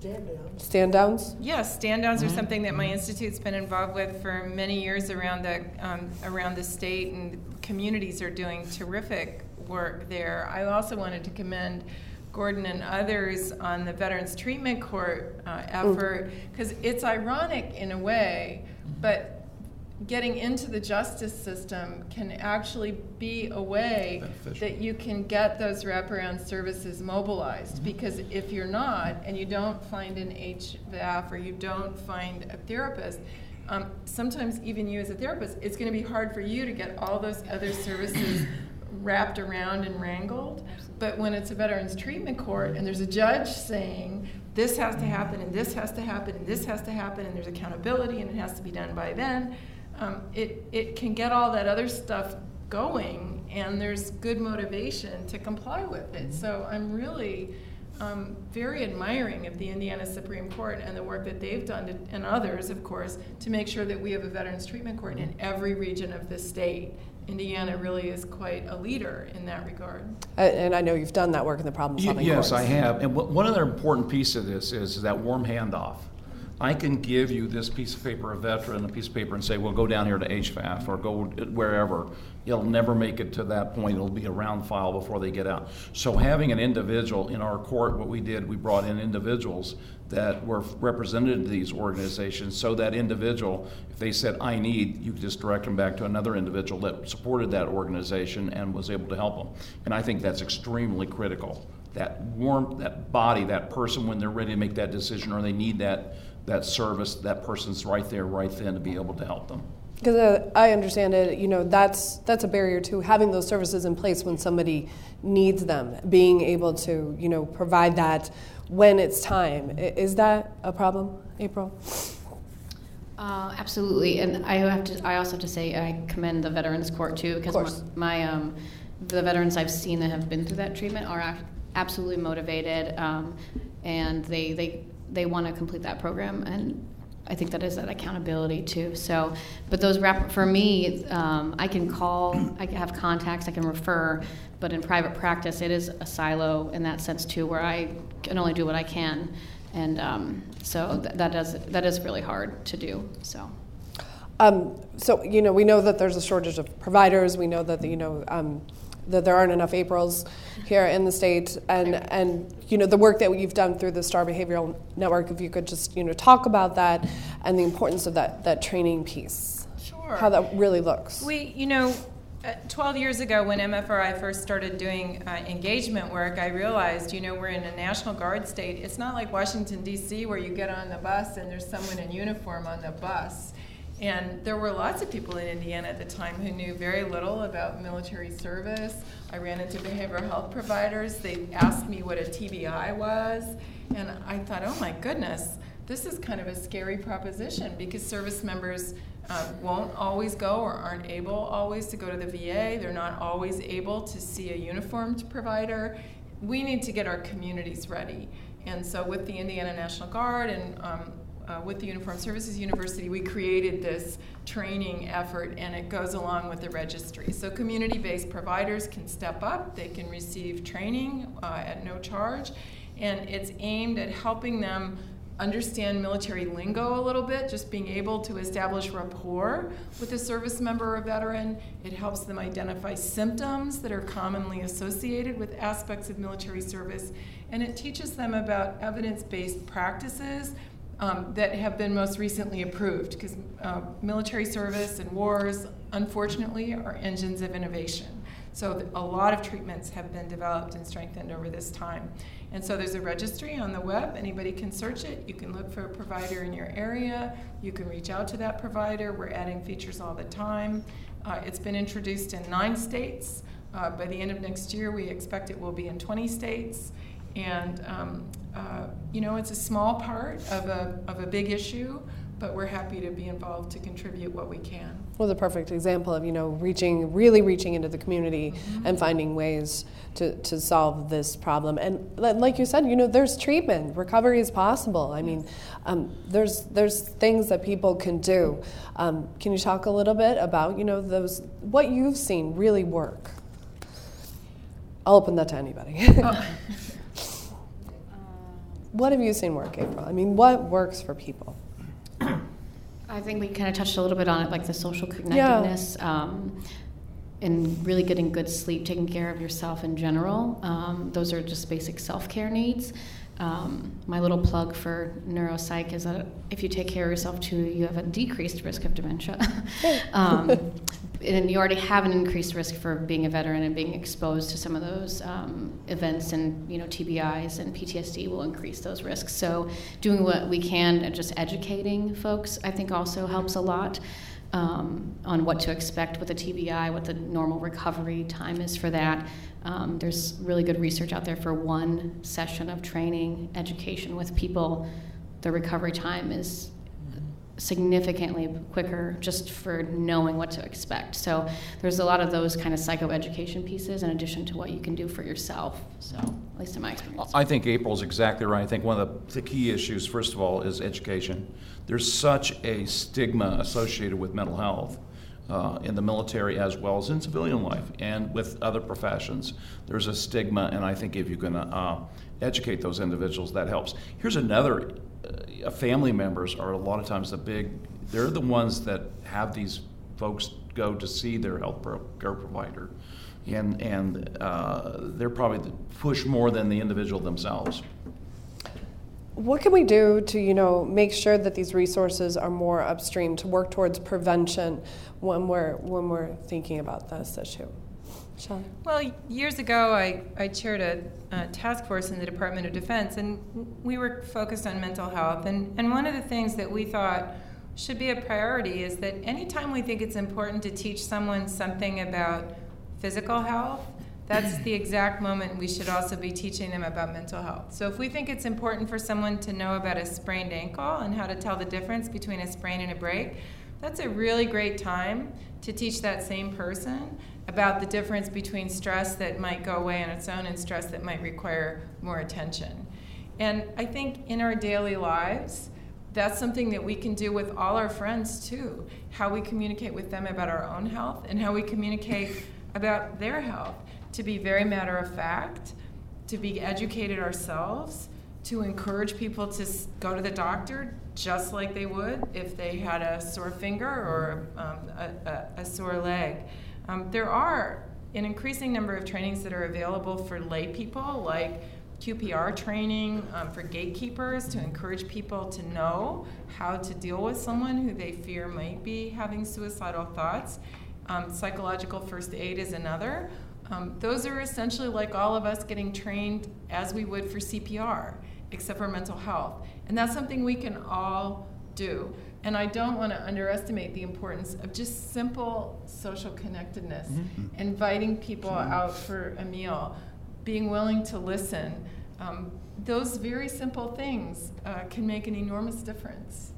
Stand downs? Yes, stand downs are something that my institute's been involved with for many years around the state, and communities are doing terrific work there. I also wanted to commend Gordon and others on the Veterans Treatment Court effort, because it's ironic in a way, but getting into the justice system can actually be a way that you can get those wraparound services mobilized. Because if you're not, and you don't find an HVAF or you don't find a therapist, sometimes even you as a therapist, it's going to be hard for you to get all those other services wrapped around and wrangled. But when it's a Veterans Treatment Court and there's a judge saying this has to happen and this has to happen and this has to happen and there's accountability and it has to be done by then, it can get all that other stuff going, and there's good motivation to comply with it. So I'm really very admiring of the Indiana Supreme Court and the work that they've done, and others, of course, to make sure that we have a Veterans Treatment Court in every region of the state. Indiana really is quite a leader in that regard. And I know you've done that work in the problem-solving courts. Yes, I have. And one other important piece of this is that warm handoff. I can give you this piece of paper, a veteran, a piece of paper, and say, well, go down here to HVAF or go wherever. It'll never make it to that point. It'll be a round file before they get out. So having an individual in our court, what we did, we brought in individuals that were represented to these organizations, so that individual, if they said, I need, you could just direct them back to another individual that supported that organization and was able to help them. And I think that's extremely critical. That warmth, that body, that person, when they're ready to make that decision or they need that service, that person's right there, right then to be able to help them. Because I understand it, that's a barrier to having those services in place when somebody needs them, being able to, provide that when it's time. Is that a problem, April? Absolutely, and I also have to say I commend the Veterans Court too, because the veterans I've seen that have been through that treatment are absolutely motivated, and they want to complete that program, and I think that is that accountability too. So, but those for me, I can call, I can have contacts, I can refer, but in private practice, it is a silo in that sense too, where I can only do what I can, and so that is really hard to do. So. So we know that there's a shortage of providers. We know that that there aren't enough Aprils here in the state, and the work that you've done through the Star Behavioral Network. If you could just talk about that and the importance of that training piece. Sure. How that really looks. 12 years ago when MFRI first started doing engagement work, I realized, we're in a National Guard state. It's not like Washington, D.C., where you get on the bus and there's someone in uniform on the bus. And there were lots of people in Indiana at the time who knew very little about military service. I ran into behavioral health providers. They asked me what a TBI was. And I thought, oh my goodness, this is kind of a scary proposition, because service members won't always go or aren't able always to go to the VA. They're not always able to see a uniformed provider. We need to get our communities ready. And so with the Indiana National Guard and with the Uniformed Services University, we created this training effort, and it goes along with the registry. So community-based providers can step up, they can receive training at no charge, and it's aimed at helping them understand military lingo a little bit, just being able to establish rapport with a service member or veteran. It helps them identify symptoms that are commonly associated with aspects of military service, and it teaches them about evidence-based practices that have been most recently approved, because military service and wars, unfortunately, are engines of innovation. So a lot of treatments have been developed and strengthened over this time. And so there's a registry on the web. Anybody can search it. You can look for a provider in your area. You can reach out to that provider. We're adding features all the time. It's been introduced in 9 states. By the end of next year, we expect it will be in 20 states. And it's a small part of a big issue, but we're happy to be involved to contribute what we can. Well, the perfect example of, really reaching into the community and finding ways to solve this problem. And like you said, there's treatment. Recovery is possible. I mean, there's things that people can do. Can you talk a little bit about, what you've seen really work? I'll open that to anybody. What have you seen work, April? I mean, what works for people? I think we kind of touched a little bit on it, like the social connectedness, and really getting good sleep, taking care of yourself in general. Those are just basic self-care needs. My little plug for neuropsych is that if you take care of yourself too, you have a decreased risk of dementia. And you already have an increased risk for being a veteran and being exposed to some of those events, and TBIs and PTSD will increase those risks. So doing what we can and just educating folks, I think, also helps a lot on what to expect with a TBI, what the normal recovery time is for that. There's really good research out there for one session of training, education with people. The recovery time is significantly quicker just for knowing what to expect. So there's a lot of those kind of psychoeducation pieces in addition to what you can do for yourself. So at least in my experience. I think April's exactly right. I think one of the key issues, first of all, is education. There's such a stigma associated with mental health in the military as well as in civilian life and with other professions. There's a stigma, and I think if you can educate those individuals, that helps. Here's another. Family members are a lot of times they're the ones that have these folks go to see their health care provider, and they're probably push more than the individual themselves. What can we do to, make sure that these resources are more upstream, to work towards prevention when we're thinking about this issue? Shelley? Well, years ago, I chaired a task force in the Department of Defense, and we were focused on mental health. And one of the things that we thought should be a priority is that anytime we think it's important to teach someone something about physical health, that's the exact moment we should also be teaching them about mental health. So if we think it's important for someone to know about a sprained ankle and how to tell the difference between a sprain and a break, that's a really great time to teach that same person about the difference between stress that might go away on its own and stress that might require more attention. And I think in our daily lives, that's something that we can do with all our friends too, how we communicate with them about our own health and how we communicate about their health, to be very matter of fact, to be educated ourselves, to encourage people to go to the doctor just like they would if they had a sore finger or a sore leg. There are an increasing number of trainings that are available for lay people, like QPR training for gatekeepers, to encourage people to know how to deal with someone who they fear might be having suicidal thoughts. Psychological first aid is another. Those are essentially like all of us getting trained as we would for CPR, except for mental health. And that's something we can all do. And I don't want to underestimate the importance of just simple social connectedness, inviting people out for a meal, being willing to listen. Those very simple things can make an enormous difference.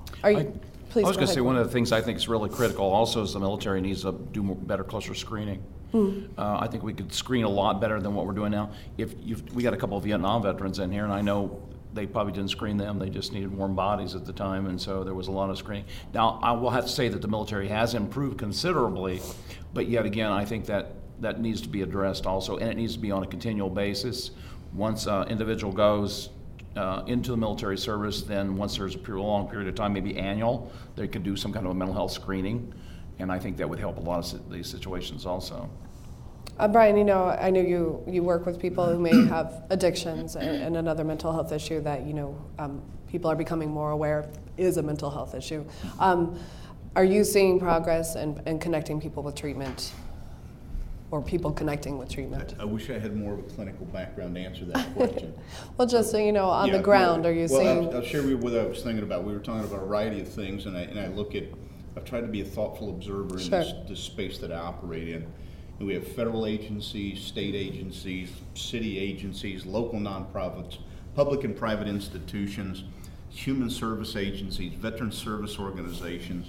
I was going to say one of the things I think is really critical also is the military needs to do better, closer screening. I think we could screen a lot better than what we're doing now. We got a couple of Vietnam veterans in here, and I know they probably didn't screen them. They just needed warm bodies at the time, and so there was a lot of screening. Now, I will have to say that the military has improved considerably, but yet again, I think that needs to be addressed also, and it needs to be on a continual basis. Once an individual goes into the military service, then once there's a long period of time, maybe annual, they could do some kind of a mental health screening, and I think that would help a lot of these situations also. Brian, I know you work with people who may have addictions and another mental health issue that people are becoming more aware is a mental health issue. Are you seeing progress in connecting people with treatment or people connecting with treatment? I wish I had more of a clinical background to answer that question. Well, just so you know, on the ground, are you seeing? I'll share with you what I was thinking about. We were talking about a variety of things, and I've tried to be a thoughtful observer in this space that I operate in. And we have federal agencies, state agencies, city agencies, local nonprofits, public and private institutions, human service agencies, veteran service organizations,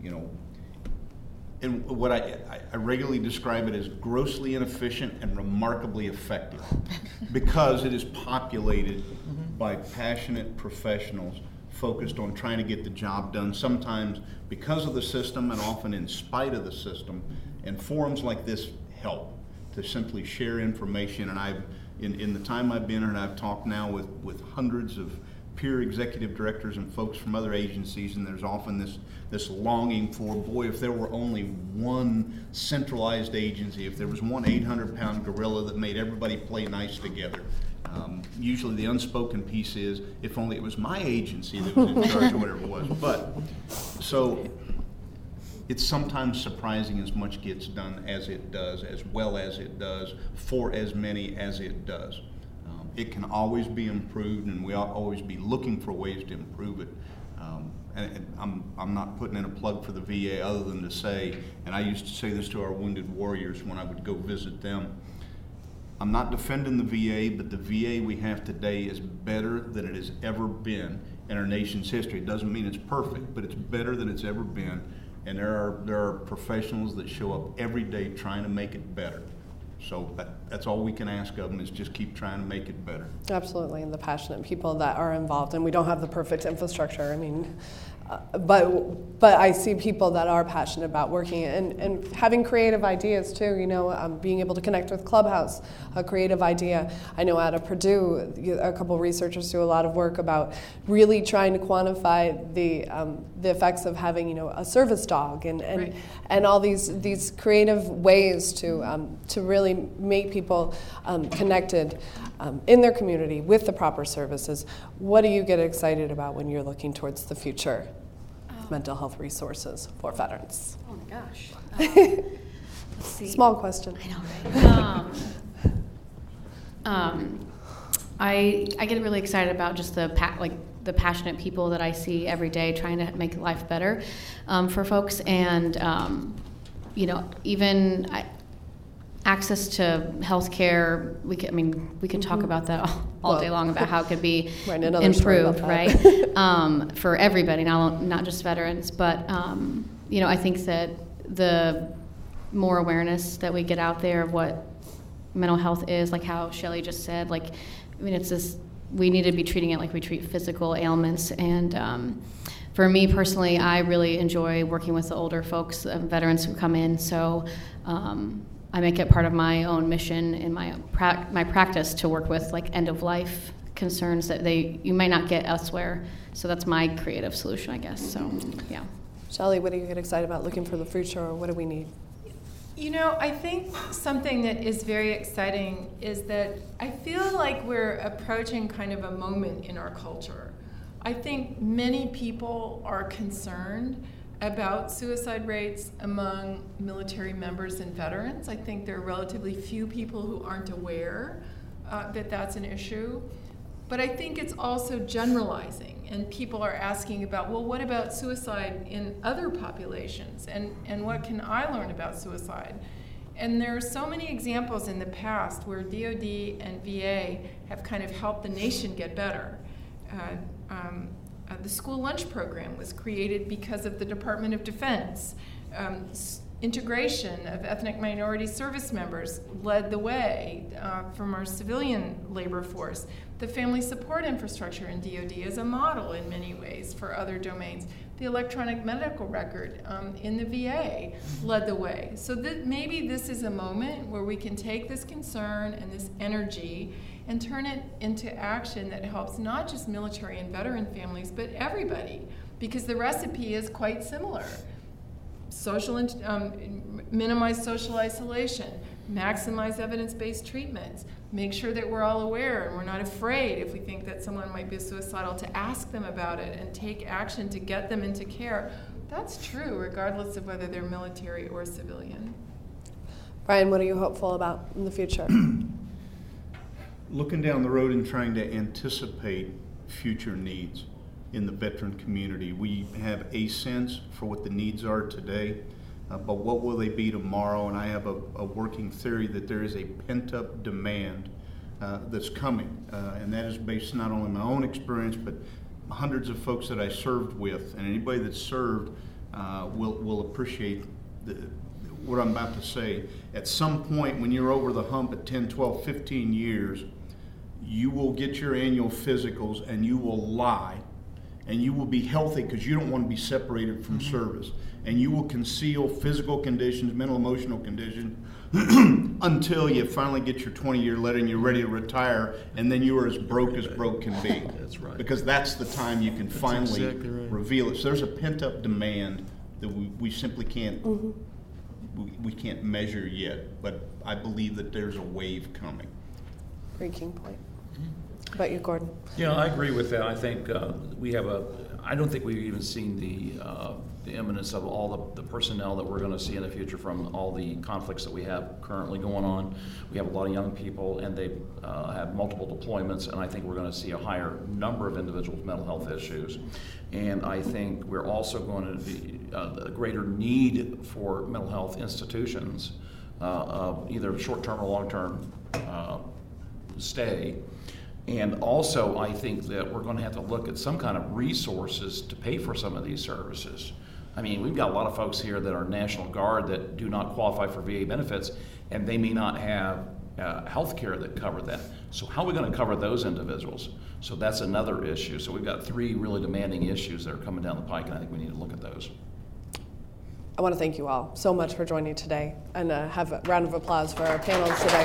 and what I regularly describe it as grossly inefficient and remarkably effective because it is populated by passionate professionals focused on trying to get the job done, sometimes because of the system and often in spite of the system. And forums like this help to simply share information. And in the time I've been here, and I've talked now with hundreds of peer executive directors and folks from other agencies, and there's often this longing for, boy, if there were only one centralized agency, if there was one 800-pound gorilla that made everybody play nice together. Usually the unspoken piece is, if only it was my agency that was in charge of whatever it was. But, so it's sometimes surprising as much gets done as it does, as well as it does, for as many as it does. It can always be improved, and we ought always be looking for ways to improve it. And I'm not putting in a plug for the VA other than to say, and I used to say this to our wounded warriors when I would go visit them, I'm not defending the VA, but the VA we have today is better than it has ever been in our nation's history. It doesn't mean it's perfect, but it's better than it's ever been. And there are professionals that show up every day trying to make it better. So that's all we can ask of them, is just keep trying to make it better. Absolutely, and the passionate people that are involved. And we don't have the perfect infrastructure. I mean, but I see people that are passionate about working and having creative ideas too. Being able to connect with Clubhouse, a creative idea. I know out of Purdue, a couple of researchers do a lot of work about really trying to quantify the effects of having a service dog and all these creative ways to really make people connected in their community with the proper services. What do you get excited about when you're looking towards the future of mental health resources for veterans? Oh my gosh. Let's see. Small question. I know, right? I get really excited about just the passionate people that I see every day trying to make life better for folks, and access to health care, we can talk about that all day long about how it could be improved, right? For everybody, not just veterans. But, I think that the more awareness that we get out there of what mental health is, like how Shelley just said, it's this, we need to be treating it like we treat physical ailments. And for me personally, I really enjoy working with the older folks, veterans who come in. So I make it part of my own mission in my practice to work with end of life concerns that you might not get elsewhere. So that's my creative solution, I guess. So yeah. Shelley, what do you get excited about looking for the future, or what do we need? I think something that is very exciting is that I feel like we're approaching kind of a moment in our culture. I think many people are concerned about suicide rates among military members and veterans. I think there are relatively few people who aren't aware that that's an issue. But I think it's also generalizing, and people are asking about, well, what about suicide in other populations, and what can I learn about suicide? And there are so many examples in the past where DoD and VA have kind of helped the nation get better. The school lunch program was created because of the Department of Defense. Integration of ethnic minority service members led the way from our civilian labor force. The family support infrastructure in DoD is a model in many ways for other domains. The electronic medical record in the VA led the way. So maybe this is a moment where we can take this concern and this energy and turn it into action that helps not just military and veteran families, but everybody, because the recipe is quite similar. Minimize social isolation, maximize evidence-based treatments, make sure that we're all aware and we're not afraid if we think that someone might be suicidal to ask them about it and take action to get them into care. That's true regardless of whether they're military or civilian. Ryan, what are you hopeful about in the future? Looking down the road and trying to anticipate future needs in the veteran community. We have a sense for what the needs are today, but what will they be tomorrow? And I have a working theory that there is a pent-up demand that's coming, and that is based not only on my own experience, but hundreds of folks that I served with, and anybody that's served will appreciate what I'm about to say. At some point when you're over the hump at 10, 12, 15 years, you will get your annual physicals and you will lie, and you will be healthy because you don't want to be separated from service, and you will conceal physical conditions, mental, emotional conditions until you finally get your 20-year letter and you're ready to retire, and then you are as broke can be. That's right. Because that's the time you can finally reveal it. So there's a pent-up demand that we simply can't we can't measure yet, but I believe that there's a wave coming. Great key point. How about you, Gordon? Yeah, I agree with that. I think I don't think we've even seen the imminence of all the personnel that we're going to see in the future from all the conflicts that we have currently going on. We have a lot of young people, and they have multiple deployments, and I think we're going to see a higher number of individuals with mental health issues. And I think we're also going to be a greater need for mental health institutions, either short-term or long-term stay. And also, I think that we're going to have to look at some kind of resources to pay for some of these services. I mean, we've got a lot of folks here that are National Guard that do not qualify for VA benefits, and they may not have health care that cover that. So how are we going to cover those individuals? So that's another issue. So we've got three really demanding issues that are coming down the pike, and I think we need to look at those. I want to thank you all so much for joining today, and have a round of applause for our panels today.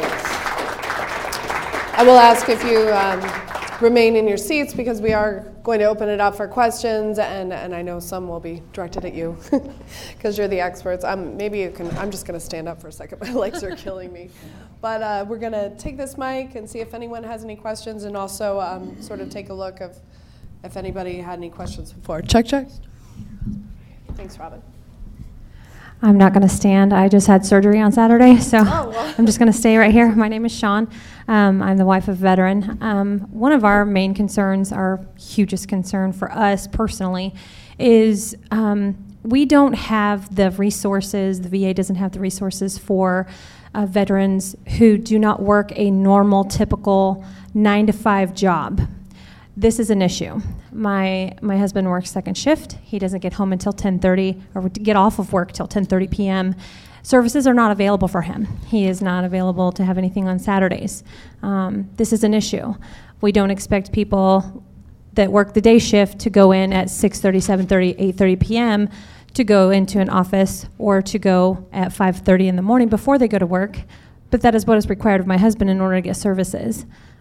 I will ask if you remain in your seats, because we are going to open it up for questions, and I know some will be directed at you because you're the experts. Maybe you can. I'm just going to stand up for a second. My legs are killing me. But we're going to take this mic and see if anyone has any questions, and also sort of take a look of if anybody had any questions before. Check. Thanks, Robin. I'm not going to stand. I just had surgery on Saturday, so I'm just going to stay right here. My name is Sean. I'm the wife of a veteran. One of our main concerns, our hugest concern for us personally, is we don't have the resources, the VA doesn't have the resources for veterans who do not work a normal, typical 9-to-5 job. This is an issue. My husband works second shift. He doesn't get home until 10:30, or get off of work till 10:30 p.m. Services are not available for him. He is not available to have anything on Saturdays. This is an issue. We don't expect people that work the day shift to go in at 6:30, 7:30, 8:30 p.m. to go into an office, or to go at 5:30 in the morning before they go to work, but that is what is required of my husband in order to get services.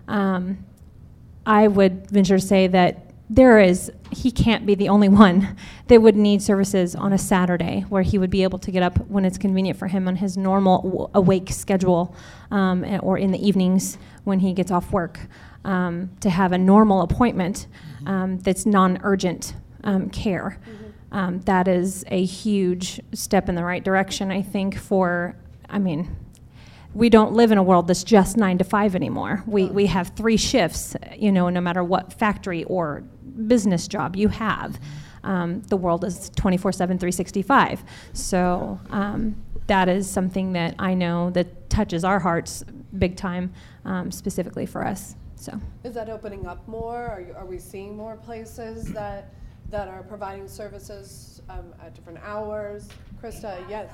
I would venture to say that he can't be the only one that would need services on a Saturday, where he would be able to get up when it's convenient for him on his normal awake schedule, or in the evenings when he gets off work, to have a normal appointment that's non-urgent care. That is a huge step in the right direction, I think, we don't live in a world that's just 9 to 5 anymore. We have 3 shifts, no matter what factory or business job you have. The world is 24/7, 365. So that is something that I know that touches our hearts big time, specifically for us. So is that opening up more? Are we seeing more places that are providing services at different hours? Krista, yes.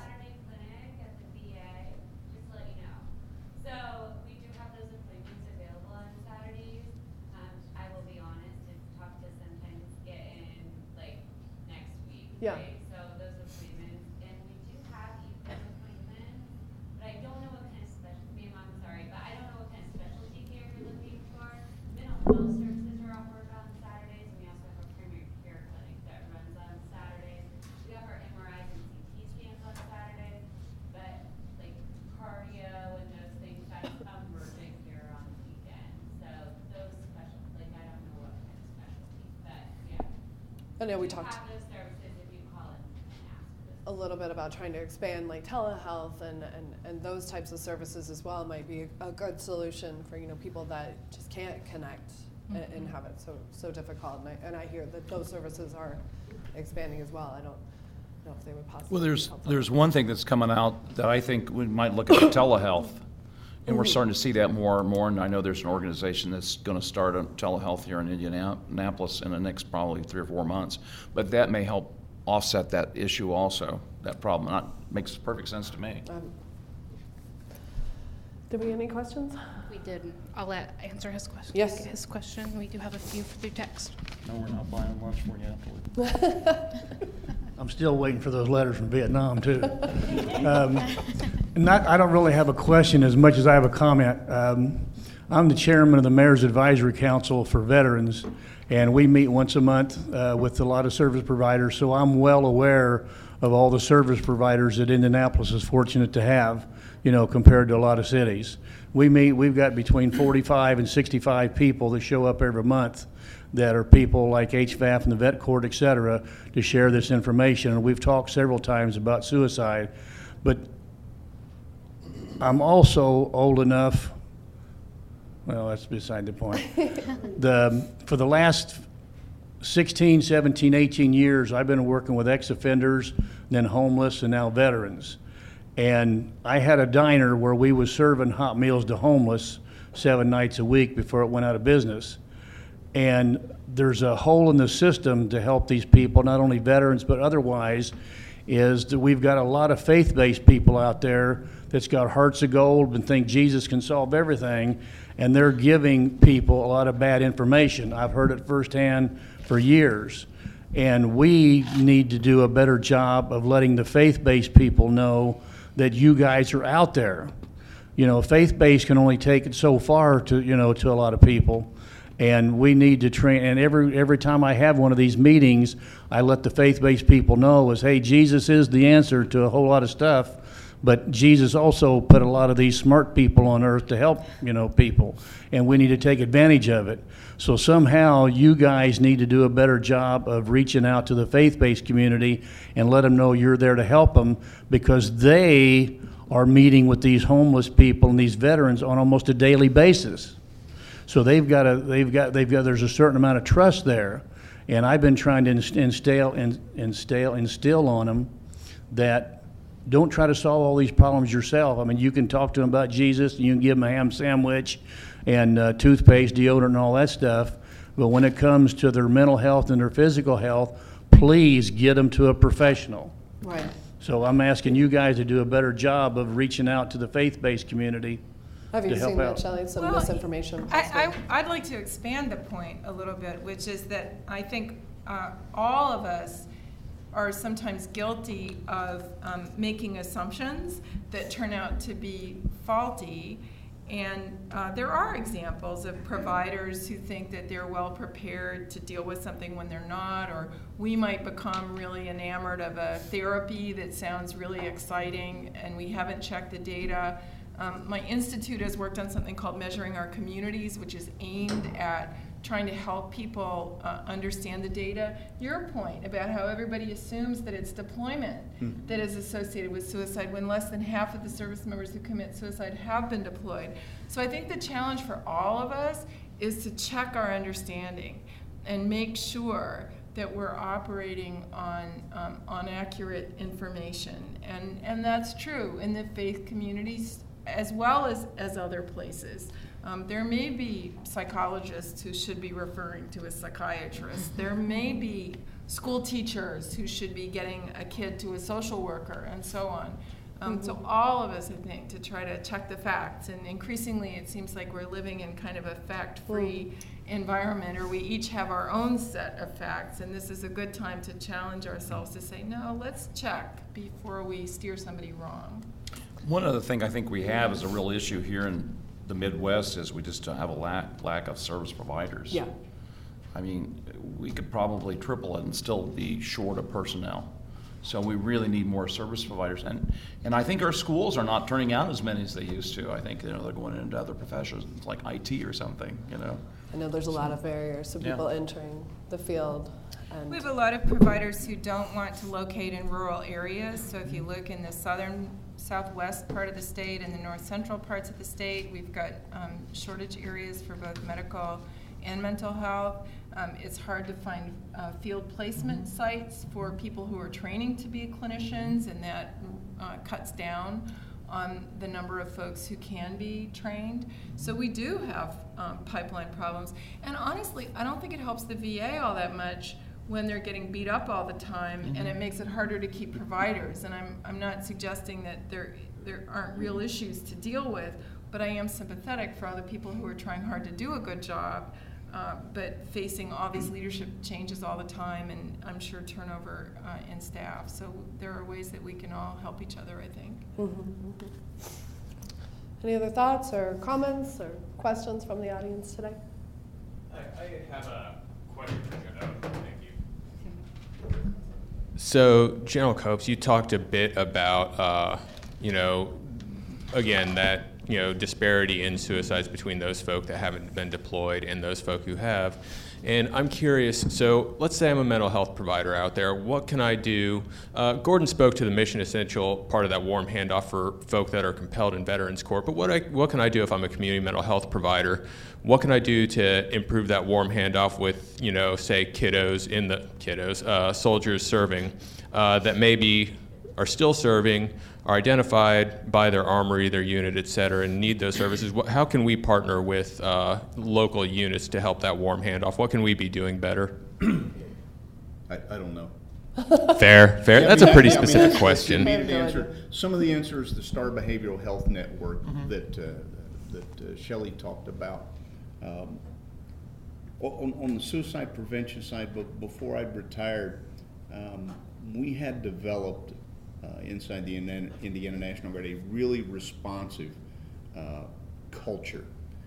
So we do have those appointments available on Saturdays. I will be honest, it's tough to sometimes get in next week. Yeah. Right? So those appointments, and we do have evening appointments, but I don't know what kind of specialty. I'm sorry, but I don't know what kind of specialty care you're looking for. Mental health services are off work on Saturdays, and we also have a primary care clinic that runs on Saturdays. We have our MRIs and CT scans on Saturdays, but cardio and those things, that's emerging here on the weekend. So those special, I don't know what kind of specialty, but yeah. I know we talked. Have those services if you call it and ask for those a little bit about trying to expand like telehealth and those types of services as well might be a good solution for people that just can't connect and have it so difficult. And I hear that those services are expanding as well. I don't know if they would possibly. Well, there's one thing that's coming out that I think we might look at telehealth, and we're starting to see that more and more. And I know there's an organization that's going to start a telehealth here in Indianapolis in the next probably 3 or 4 months. But that may help offset that issue also, that problem. That makes perfect sense to me. Did we have any questions? We did. I'll answer his question. Yes. His question. We do have a few through text. No, we're not buying lunch for you afterward. I'm still waiting for those letters from Vietnam, too. I don't really have a question as much as I have a comment. I'm the chairman of the Mayor's Advisory Council for Veterans, and we meet once a month with a lot of service providers, so I'm well aware of all the service providers that Indianapolis is fortunate to have, compared to a lot of cities. We've got between 45 and 65 people that show up every month that are people like HVAF and the Vet Court, et cetera, to share this information. And we've talked several times about suicide, but I'm also old enough, well, that's beside the point. For the last 16, 17, 18 years, I've been working with ex-offenders, then homeless, and now veterans. And I had a diner where we was serving hot meals to homeless 7 nights a week before it went out of business. And there's a hole in the system to help these people, not only veterans, but otherwise, is that we've got a lot of faith-based people out there that's got hearts of gold and think Jesus can solve everything, and they're giving people a lot of bad information. I've heard it firsthand for years. And we need to do a better job of letting the faith-based people know that you guys are out there. Faith-based can only take it so far to a lot of people. And we need to train, and every time I have one of these meetings, I let the faith-based people know hey, Jesus is the answer to a whole lot of stuff, but Jesus also put a lot of these smart people on earth to help, people, and we need to take advantage of it. So somehow you guys need to do a better job of reaching out to the faith-based community and let them know you're there to help them, because they are meeting with these homeless people and these veterans on almost a daily basis. So there's a certain amount of trust there, and I've been trying to instill on them that don't try to solve all these problems yourself. I mean, you can talk to them about Jesus, and you can give them a ham sandwich and toothpaste, deodorant, and all that stuff, but when it comes to their mental health and their physical health, please get them to a professional. Right. So I'm asking you guys to do a better job of reaching out to the faith-based community. Have you seen that, out. Shelley? Some misinformation. I'd like to expand the point a little bit, which is that I think all of us are sometimes guilty of making assumptions that turn out to be faulty. And there are examples of providers who think that they're well prepared to deal with something when they're not, or we might become really enamored of a therapy that sounds really exciting and we haven't checked the data. My institute has worked on something called Measuring Our Communities, which is aimed at trying to help people understand the data. Your point about how everybody assumes that it's deployment that is associated with suicide, when less than half of the service members who commit suicide have been deployed. So I think the challenge for all of us is to check our understanding and make sure that we're operating on accurate information. And that's true in the faith communities as well as other places. There may be psychologists who should be referring to a psychiatrist. There may be school teachers who should be getting a kid to a social worker, and so on. So all of us, I think, to try to check the facts. And increasingly, it seems like we're living in kind of a fact-free environment, or we each have our own set of facts. And this is a good time to challenge ourselves to say, no, let's check before we steer somebody wrong. One other thing I think we have is a real issue here in the Midwest is we just have a lack of service providers. Yeah. I mean, we could probably triple it and still be short of personnel. So we really need more service providers. And I think our schools are not turning out as many as they used to. I think they're going into other professions like IT or something, I know there's a lot of barriers to people entering the field. We have a lot of providers who don't want to locate in rural areas. So if you look in the southwest part of the state and the north central parts of the state, we've got shortage areas for both medical and mental health. It's hard to find field placement sites for people who are training to be clinicians, and that cuts down on the number of folks who can be trained. So we do have pipeline problems. And honestly, I don't think it helps the VA all that much when they're getting beat up all the time, and it makes it harder to keep providers. And I'm not suggesting that there aren't real issues to deal with, but I am sympathetic for all the people who are trying hard to do a good job, but facing all these leadership changes all the time, and I'm sure turnover in staff. So there are ways that we can all help each other, I think. Any other thoughts or comments or questions from the audience today? I have a question. Thank you. So, General Copes, you talked a bit about, again, that disparity in suicides between those folk that haven't been deployed and those folk who have. And I'm curious, so let's say I'm a mental health provider out there. What can I do? Gordon spoke to the mission essential part of that warm handoff for folk that are compelled in Veterans Court, but what can I do if I'm a community mental health provider? What can I do to improve that warm handoff with, say, soldiers serving that maybe are still serving, are identified by their armory, their unit, et cetera, and need those services? How can we partner with local units to help that warm handoff? What can we be doing better? I don't know. Fair. Yeah, That's a pretty specific question. Some of the answers, the STAR Behavioral Health Network that Shelley talked about. On the suicide prevention side, but before I'd retired, we had developed inside the Indiana National Guard a really responsive culture,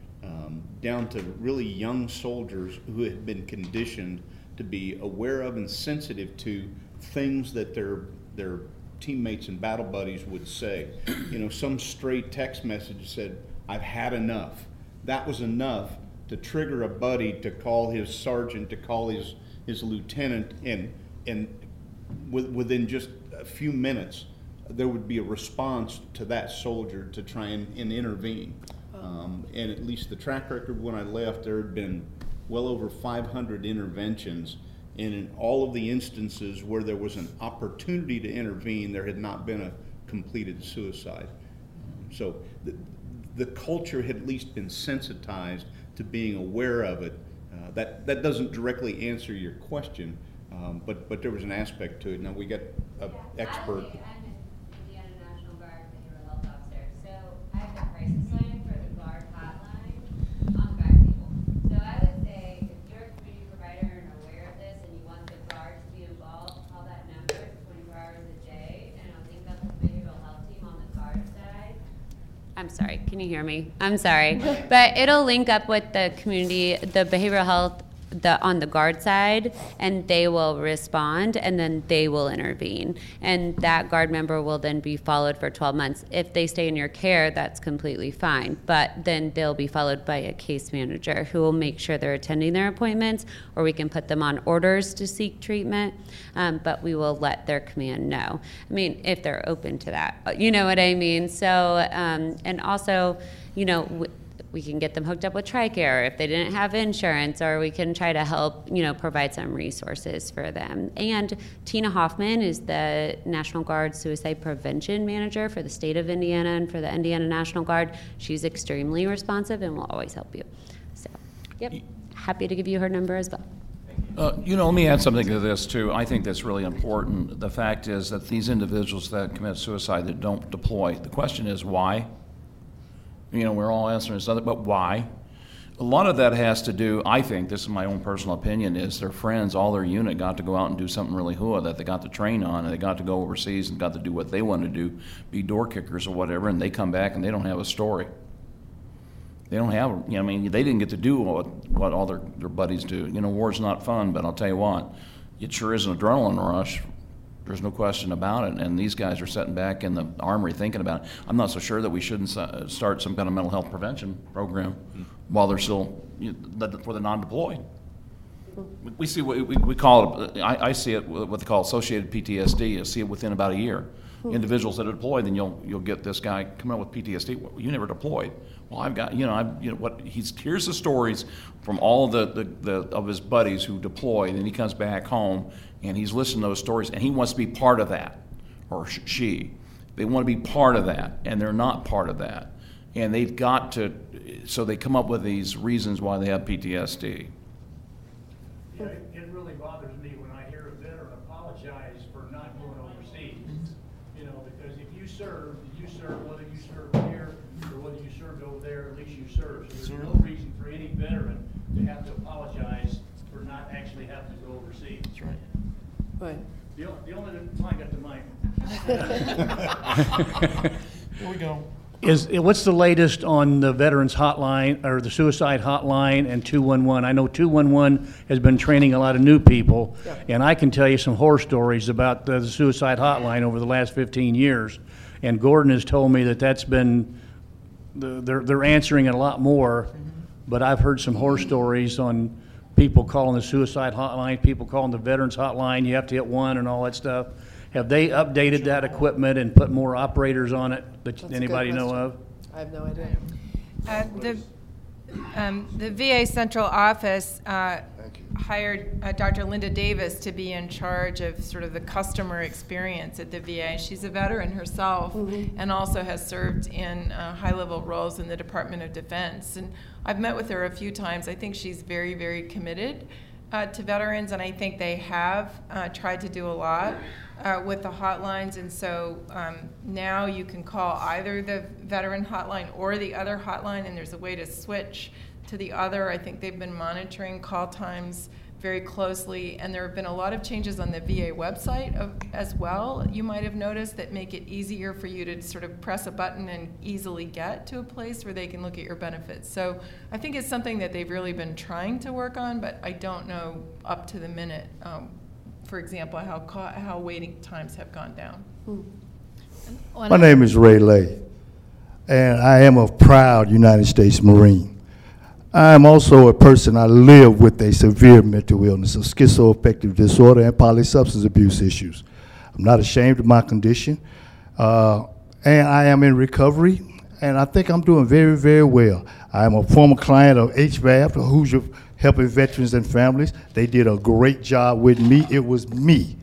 down to really young soldiers who had been conditioned to be aware of and sensitive to things that their teammates and battle buddies would say. Some stray text message said, "I've had enough." That was enough to trigger a buddy to call his sergeant, to call his lieutenant, and within just a few minutes, there would be a response to that soldier to try and intervene. And at least the track record when I left, there had been well over 500 interventions, and in all of the instances where there was an opportunity to intervene, there had not been a completed suicide. So the culture had at least been sensitized to being aware of it. That doesn't directly answer your question, but there was an aspect to it. Now we got an expert. I'm an Indiana National Guard behavioral health officer, so I have the crisis line for the Guard hotline on the back table. So I would say if you're a community provider and aware of this and you want the Guard to be involved, call that number 24 hours a day, and I'll link up with the behavioral health team on the Guard side. I'm sorry, can you hear me? I'm sorry. But it'll link up with the community, the behavioral health on the Guard side, and they will respond, and then they will intervene. And that Guard member will then be followed for 12 months. If they stay in your care, that's completely fine. But then they'll be followed by a case manager who will make sure they're attending their appointments, or we can put them on orders to seek treatment. But we will let their command know. I mean, if they're open to that. You know what I mean? So, and also, we can get them hooked up with TRICARE if they didn't have insurance, or we can try to help, provide some resources for them. And Tina Hoffman is the National Guard Suicide Prevention Manager for the state of Indiana and for the Indiana National Guard. She's extremely responsive and will always help you. So, yep, happy to give you her number as well. Let me add something to this, too. I think that's really important. The fact is that these individuals that commit suicide that don't deploy, the question is why? We're all answering something, but why? A lot of that has to do, I think, this is my own personal opinion, is their friends, all their unit got to go out and do something really hua that they got to train on, and they got to go overseas and got to do what they want to do, be door kickers or whatever, and they come back and they don't have a story. They don't have, they didn't get to do what all their buddies do. War's not fun, but I'll tell you what, it sure is an adrenaline rush. There's no question about it, and these guys are sitting back in the armory thinking about it. I'm not so sure that we shouldn't start some kind of mental health prevention program while they're still, for the non-deployed. We see what we call it, I see it, what they call associated PTSD. I see it within about a year. Individuals that are deployed, then you'll get this guy coming up with PTSD. Well, you never deployed. Well, I've got, here's the stories from all of his buddies who deployed, and he comes back home and he's listening to those stories, and he wants to be part of that, or she. They want to be part of that, and they're not part of that. And they've got to, so they come up with these reasons why they have PTSD. Yeah, it really bothers me when I hear a veteran apologize for not going overseas. Because if you serve, whether you served here or whether you served over there, at least you served. So there's no reason for any veteran to have to apologize for not actually having to go overseas. That's right. Right. The only time I got the mic. Here we go. What's the latest on the Veterans Hotline or the Suicide Hotline and 211? I know 211 has been training a lot of new people, and I can tell you some horror stories about the Suicide Hotline over the last 15 years. And Gordon has told me that that's been, they're answering it a lot more, but I've heard some horror stories on people calling the Suicide Hotline, people calling the Veterans Hotline, you have to hit 1 and all that stuff. Have they updated that equipment and put more operators on it that anybody know of? I have no idea. The VA Central Office hired Dr. Linda Davis to be in charge of sort of the customer experience at the VA. She's a veteran herself and also has served in high-level roles in the Department of Defense. And I've met with her a few times. I think she's very, very committed to veterans, and I think they have tried to do a lot with the hotlines. And so now you can call either the veteran hotline or the other hotline, and there's a way to switch to the other. I think they've been monitoring call times very closely, and there have been a lot of changes on the VA website as well, you might have noticed, that make it easier for you to sort of press a button and easily get to a place where they can look at your benefits. So I think it's something that they've really been trying to work on, but I don't know up to the minute, for example, how waiting times have gone down. My name is Ray Lay, and I am a proud United States Marine. I am also a person, I live with a severe mental illness of schizoaffective disorder and polysubstance abuse issues. I'm not ashamed of my condition, and I am in recovery, and I think I'm doing very, very well. I am a former client of HVAP, the Hoosier Helping Veterans and Families. They did a great job with me. It was me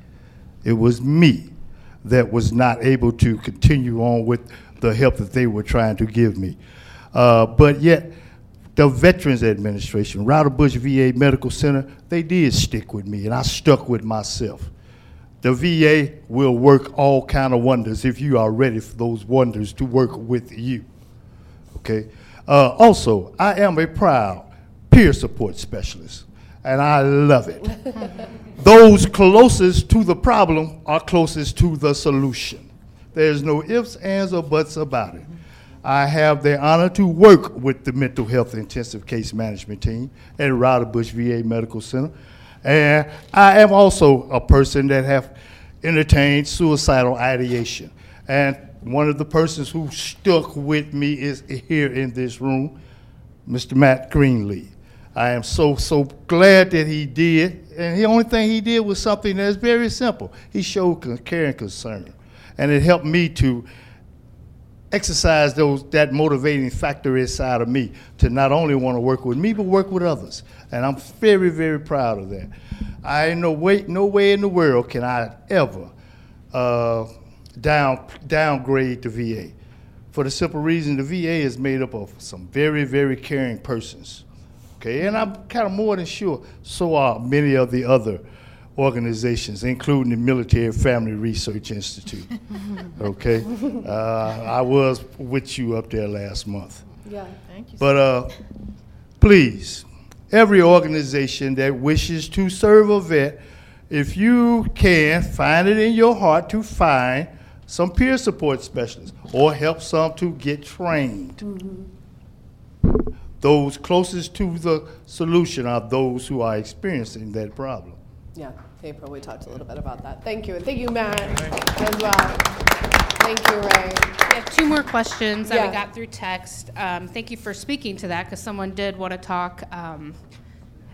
that was not able to continue on with the help that they were trying to give me. But yet, the Veterans Administration, Router-Bush VA Medical Center, they did stick with me, and I stuck with myself. The VA will work all kind of wonders if you are ready for those wonders to work with you, okay? Also, I am a proud peer support specialist, and I love it. Those closest to the problem are closest to the solution. There's no ifs, ands, or buts about it. I have the honor to work with the mental health intensive case management team at Router-Bush VA Medical Center. And I am also a person that have entertained suicidal ideation. And one of the persons who stuck with me is here in this room, Mr. Matt Greenlee. I am so glad that he did. And the only thing he did was something that's very simple. He showed care and concern. And it helped me to exercise that motivating factor inside of me to not only want to work with me, but work with others. And I'm very, very proud of that. No way in the world can I ever downgrade the VA. For the simple reason the VA is made up of some very, very caring persons. Okay, and I'm kind of more than sure so are many of the other organizations, including the Military Family Research Institute. Okay, I was with you up there last month. Yeah, thank you. But please, every organization that wishes to serve a vet, if you can, find it in your heart to find some peer support specialists or help some to get trained. Those closest to the solution are those who are experiencing that problem. Yeah, April, we talked a little bit about that. Thank you. And thank you, Matt, as well. Thank you, Ray. We have 2 more questions that we got through text. Thank you for speaking to that, because someone did want to talk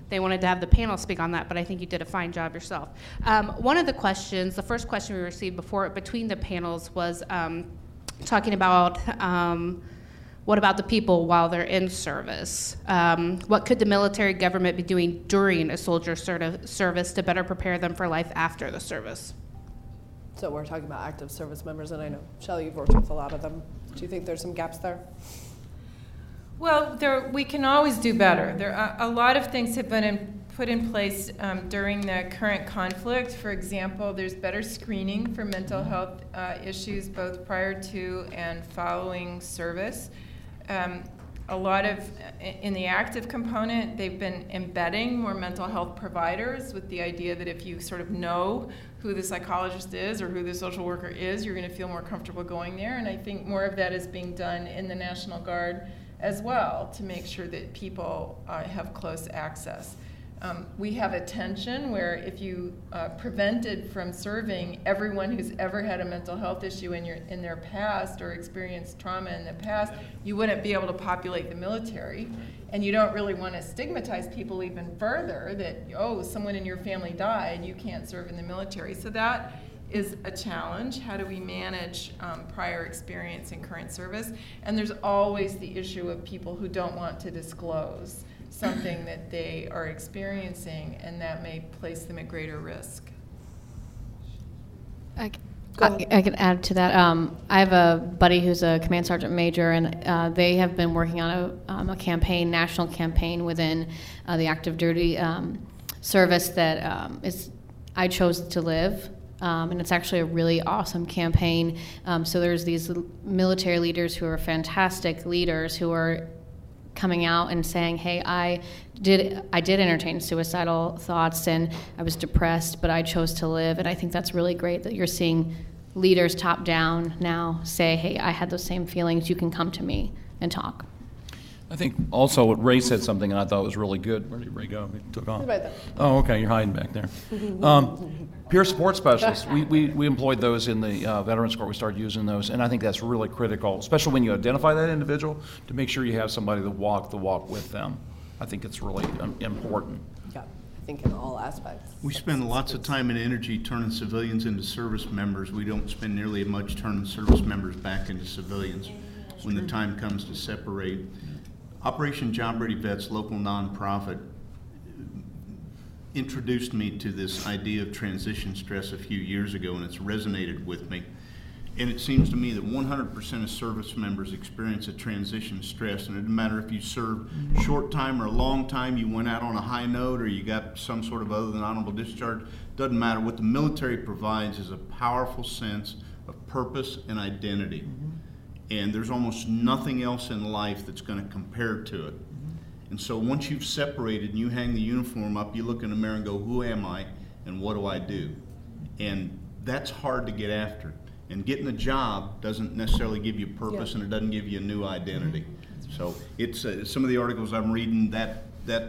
they wanted to have the panel speak on that, but I think you did a fine job yourself. One of the questions, the first question we received between the panels was talking about what about the people while they're in service? What could the military government be doing during a soldier service to better prepare them for life after the service? So we're talking about active service members, and I know, Shelley, you've worked with a lot of them. Do you think there's some gaps there? Well, we can always do better. There are a lot of things have been put in place during the current conflict. For example, there's better screening for mental health issues both prior to and following service. A lot of, in the active component, they've been embedding more mental health providers with the idea that if you sort of know who the psychologist is or who the social worker is, you're going to feel more comfortable going there. And I think more of that is being done in the National Guard as well to make sure that people have close access. We have a tension where if you prevented from serving everyone who's ever had a mental health issue in their past or experienced trauma in the past, you wouldn't be able to populate the military. And you don't really want to stigmatize people even further that, oh, someone in your family died, you can't serve in the military. So that is a challenge. How do we manage prior experience in current service? And there's always the issue of people who don't want to disclose something that they are experiencing, and that may place them at greater risk. I could add to that. I have a buddy who's a command sergeant major, and they have been working on a campaign, national campaign within the active duty service that is I Chose to Live. And it's actually a really awesome campaign. So there's these military leaders who are fantastic leaders who are coming out and saying, hey, I did entertain suicidal thoughts and I was depressed, but I chose to live. And I think that's really great that you're seeing leaders top down now say, hey, I had those same feelings, you can come to me and talk. I think also what Ray said something I thought was really good. Where did Ray go? He took off. Right there. Oh, okay, you're hiding back there. Peer support specialists. We employed those in the Veterans Court. We started using those, and I think that's really critical, especially when you identify that individual, to make sure you have somebody to walk the walk with them. I think it's really important. Yeah, I think in all aspects. We spend lots of time and energy turning civilians into service members. We don't spend nearly as much turning service members back into civilians when the time comes to separate. Operation Job Ready Vets, local nonprofit, introduced me to this idea of transition stress a few years ago, and it's resonated with me. And it seems to me that 100% of service members experience a transition stress, and it doesn't matter if you served short time or a long time, you went out on a high note, or you got some sort of other than honorable discharge. Doesn't matter. What the military provides is a powerful sense of purpose and identity. And there's almost nothing else in life that's going to compare to it. And so once you've separated and you hang the uniform up, you look in the mirror and go, who am I and what do I do? And that's hard to get after. And getting a job doesn't necessarily give you purpose, and it doesn't give you a new identity. So it's some of the articles I'm reading that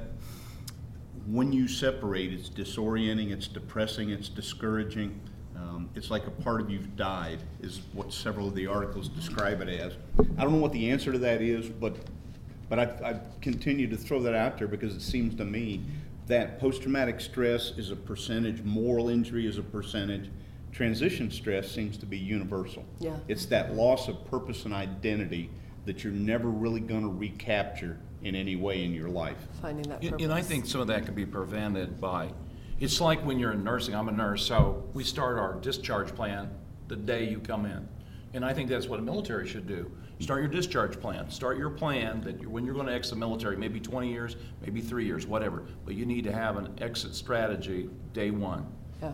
when you separate, it's disorienting, it's depressing, it's discouraging. It's like a part of you've died, is what several of the articles describe it as. I don't know what the answer to that is, but I continue to throw that out there because it seems to me that post-traumatic stress is a percentage, moral injury is a percentage, transition stress seems to be universal. Yeah. It's that loss of purpose and identity that you're never really going to recapture in any way in your life. Finding that purpose. And I think some of that can be prevented by, it's like when you're in nursing. I'm a nurse, so we start our discharge plan the day you come in. And I think that's what a military should do. Start your discharge plan. Start your plan that when you're going to exit the military, maybe 20 years, maybe 3 years, whatever. But you need to have an exit strategy day one. Yeah.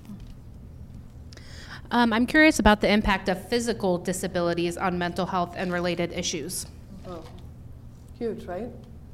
I'm curious about the impact of physical disabilities on mental health and related issues. Oh, huge, right?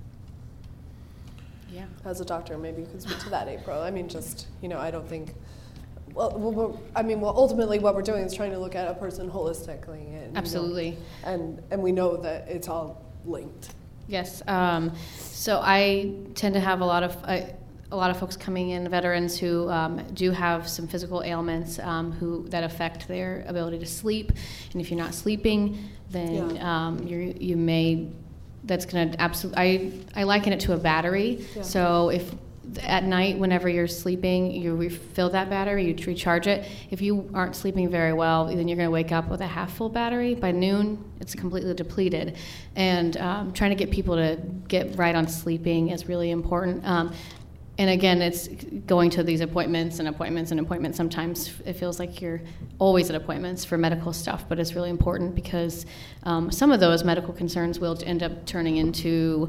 Yeah. As a doctor, maybe you could speak to that, April. I mean, just, I don't think, ultimately what we're doing is trying to look at a person holistically. And, Absolutely. And we know that it's all linked. Yes. So I tend to have a lot of folks coming in, veterans who do have some physical ailments that affect their ability to sleep. And if you're not sleeping, then you may that's going to absolutely, I liken it to a battery. Yeah. So if at night, whenever you're sleeping, you refill that battery, you recharge it. If you aren't sleeping very well, then you're going to wake up with a half full battery. By noon, it's completely depleted. And trying to get people to get right on sleeping is really important. And again, it's going to these appointments and appointments and appointments. Sometimes it feels like you're always at appointments for medical stuff, but it's really important because some of those medical concerns will end up turning into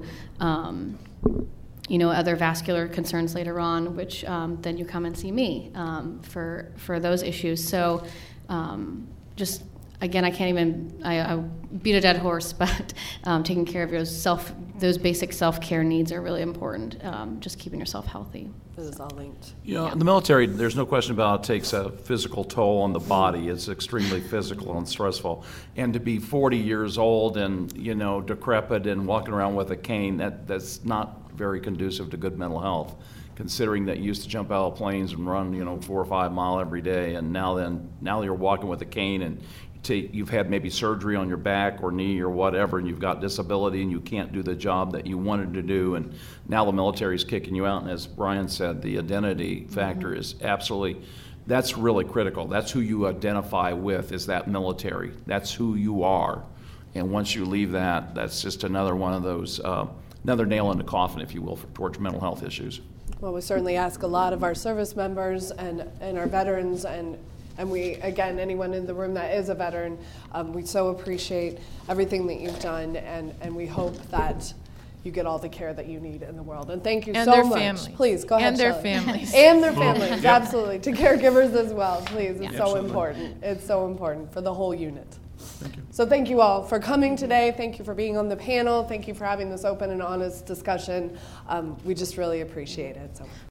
other vascular concerns later on, which then you come and see me for those issues. So just, again, I can't even, I beat a dead horse, but taking care of those basic self-care needs are really important, just keeping yourself healthy. This is all linked. In the military, there's no question about it takes a physical toll on the body. It's extremely physical and stressful. And to be 40 years old and, decrepit and walking around with a cane, that's not very conducive to good mental health, considering that you used to jump out of planes and run, 4 or 5 miles every day, and now you're walking with a cane and you've had maybe surgery on your back or knee or whatever, and you've got disability and you can't do the job that you wanted to do, and now the military's kicking you out. And as Brian said, the identity factor is that's really critical. That's who you identify with, is that military. That's who you are. And once you leave that, that's just another one of those, another nail in the coffin, if you will, towards mental health issues. Well, we certainly ask a lot of our service members and our veterans, and we, again, anyone in the room that is a veteran, we so appreciate everything that you've done, and we hope that you get all the care that you need in the world. And thank you and so their much. Families. Please, go ahead, And their Shelley. families. And their families, absolutely. To caregivers as well, please. It's so Absolutely. important. It's so important for the whole unit. Thank you. So thank you all for coming today. Thank you for being on the panel. Thank you for having this open and honest discussion. We just really appreciate it. So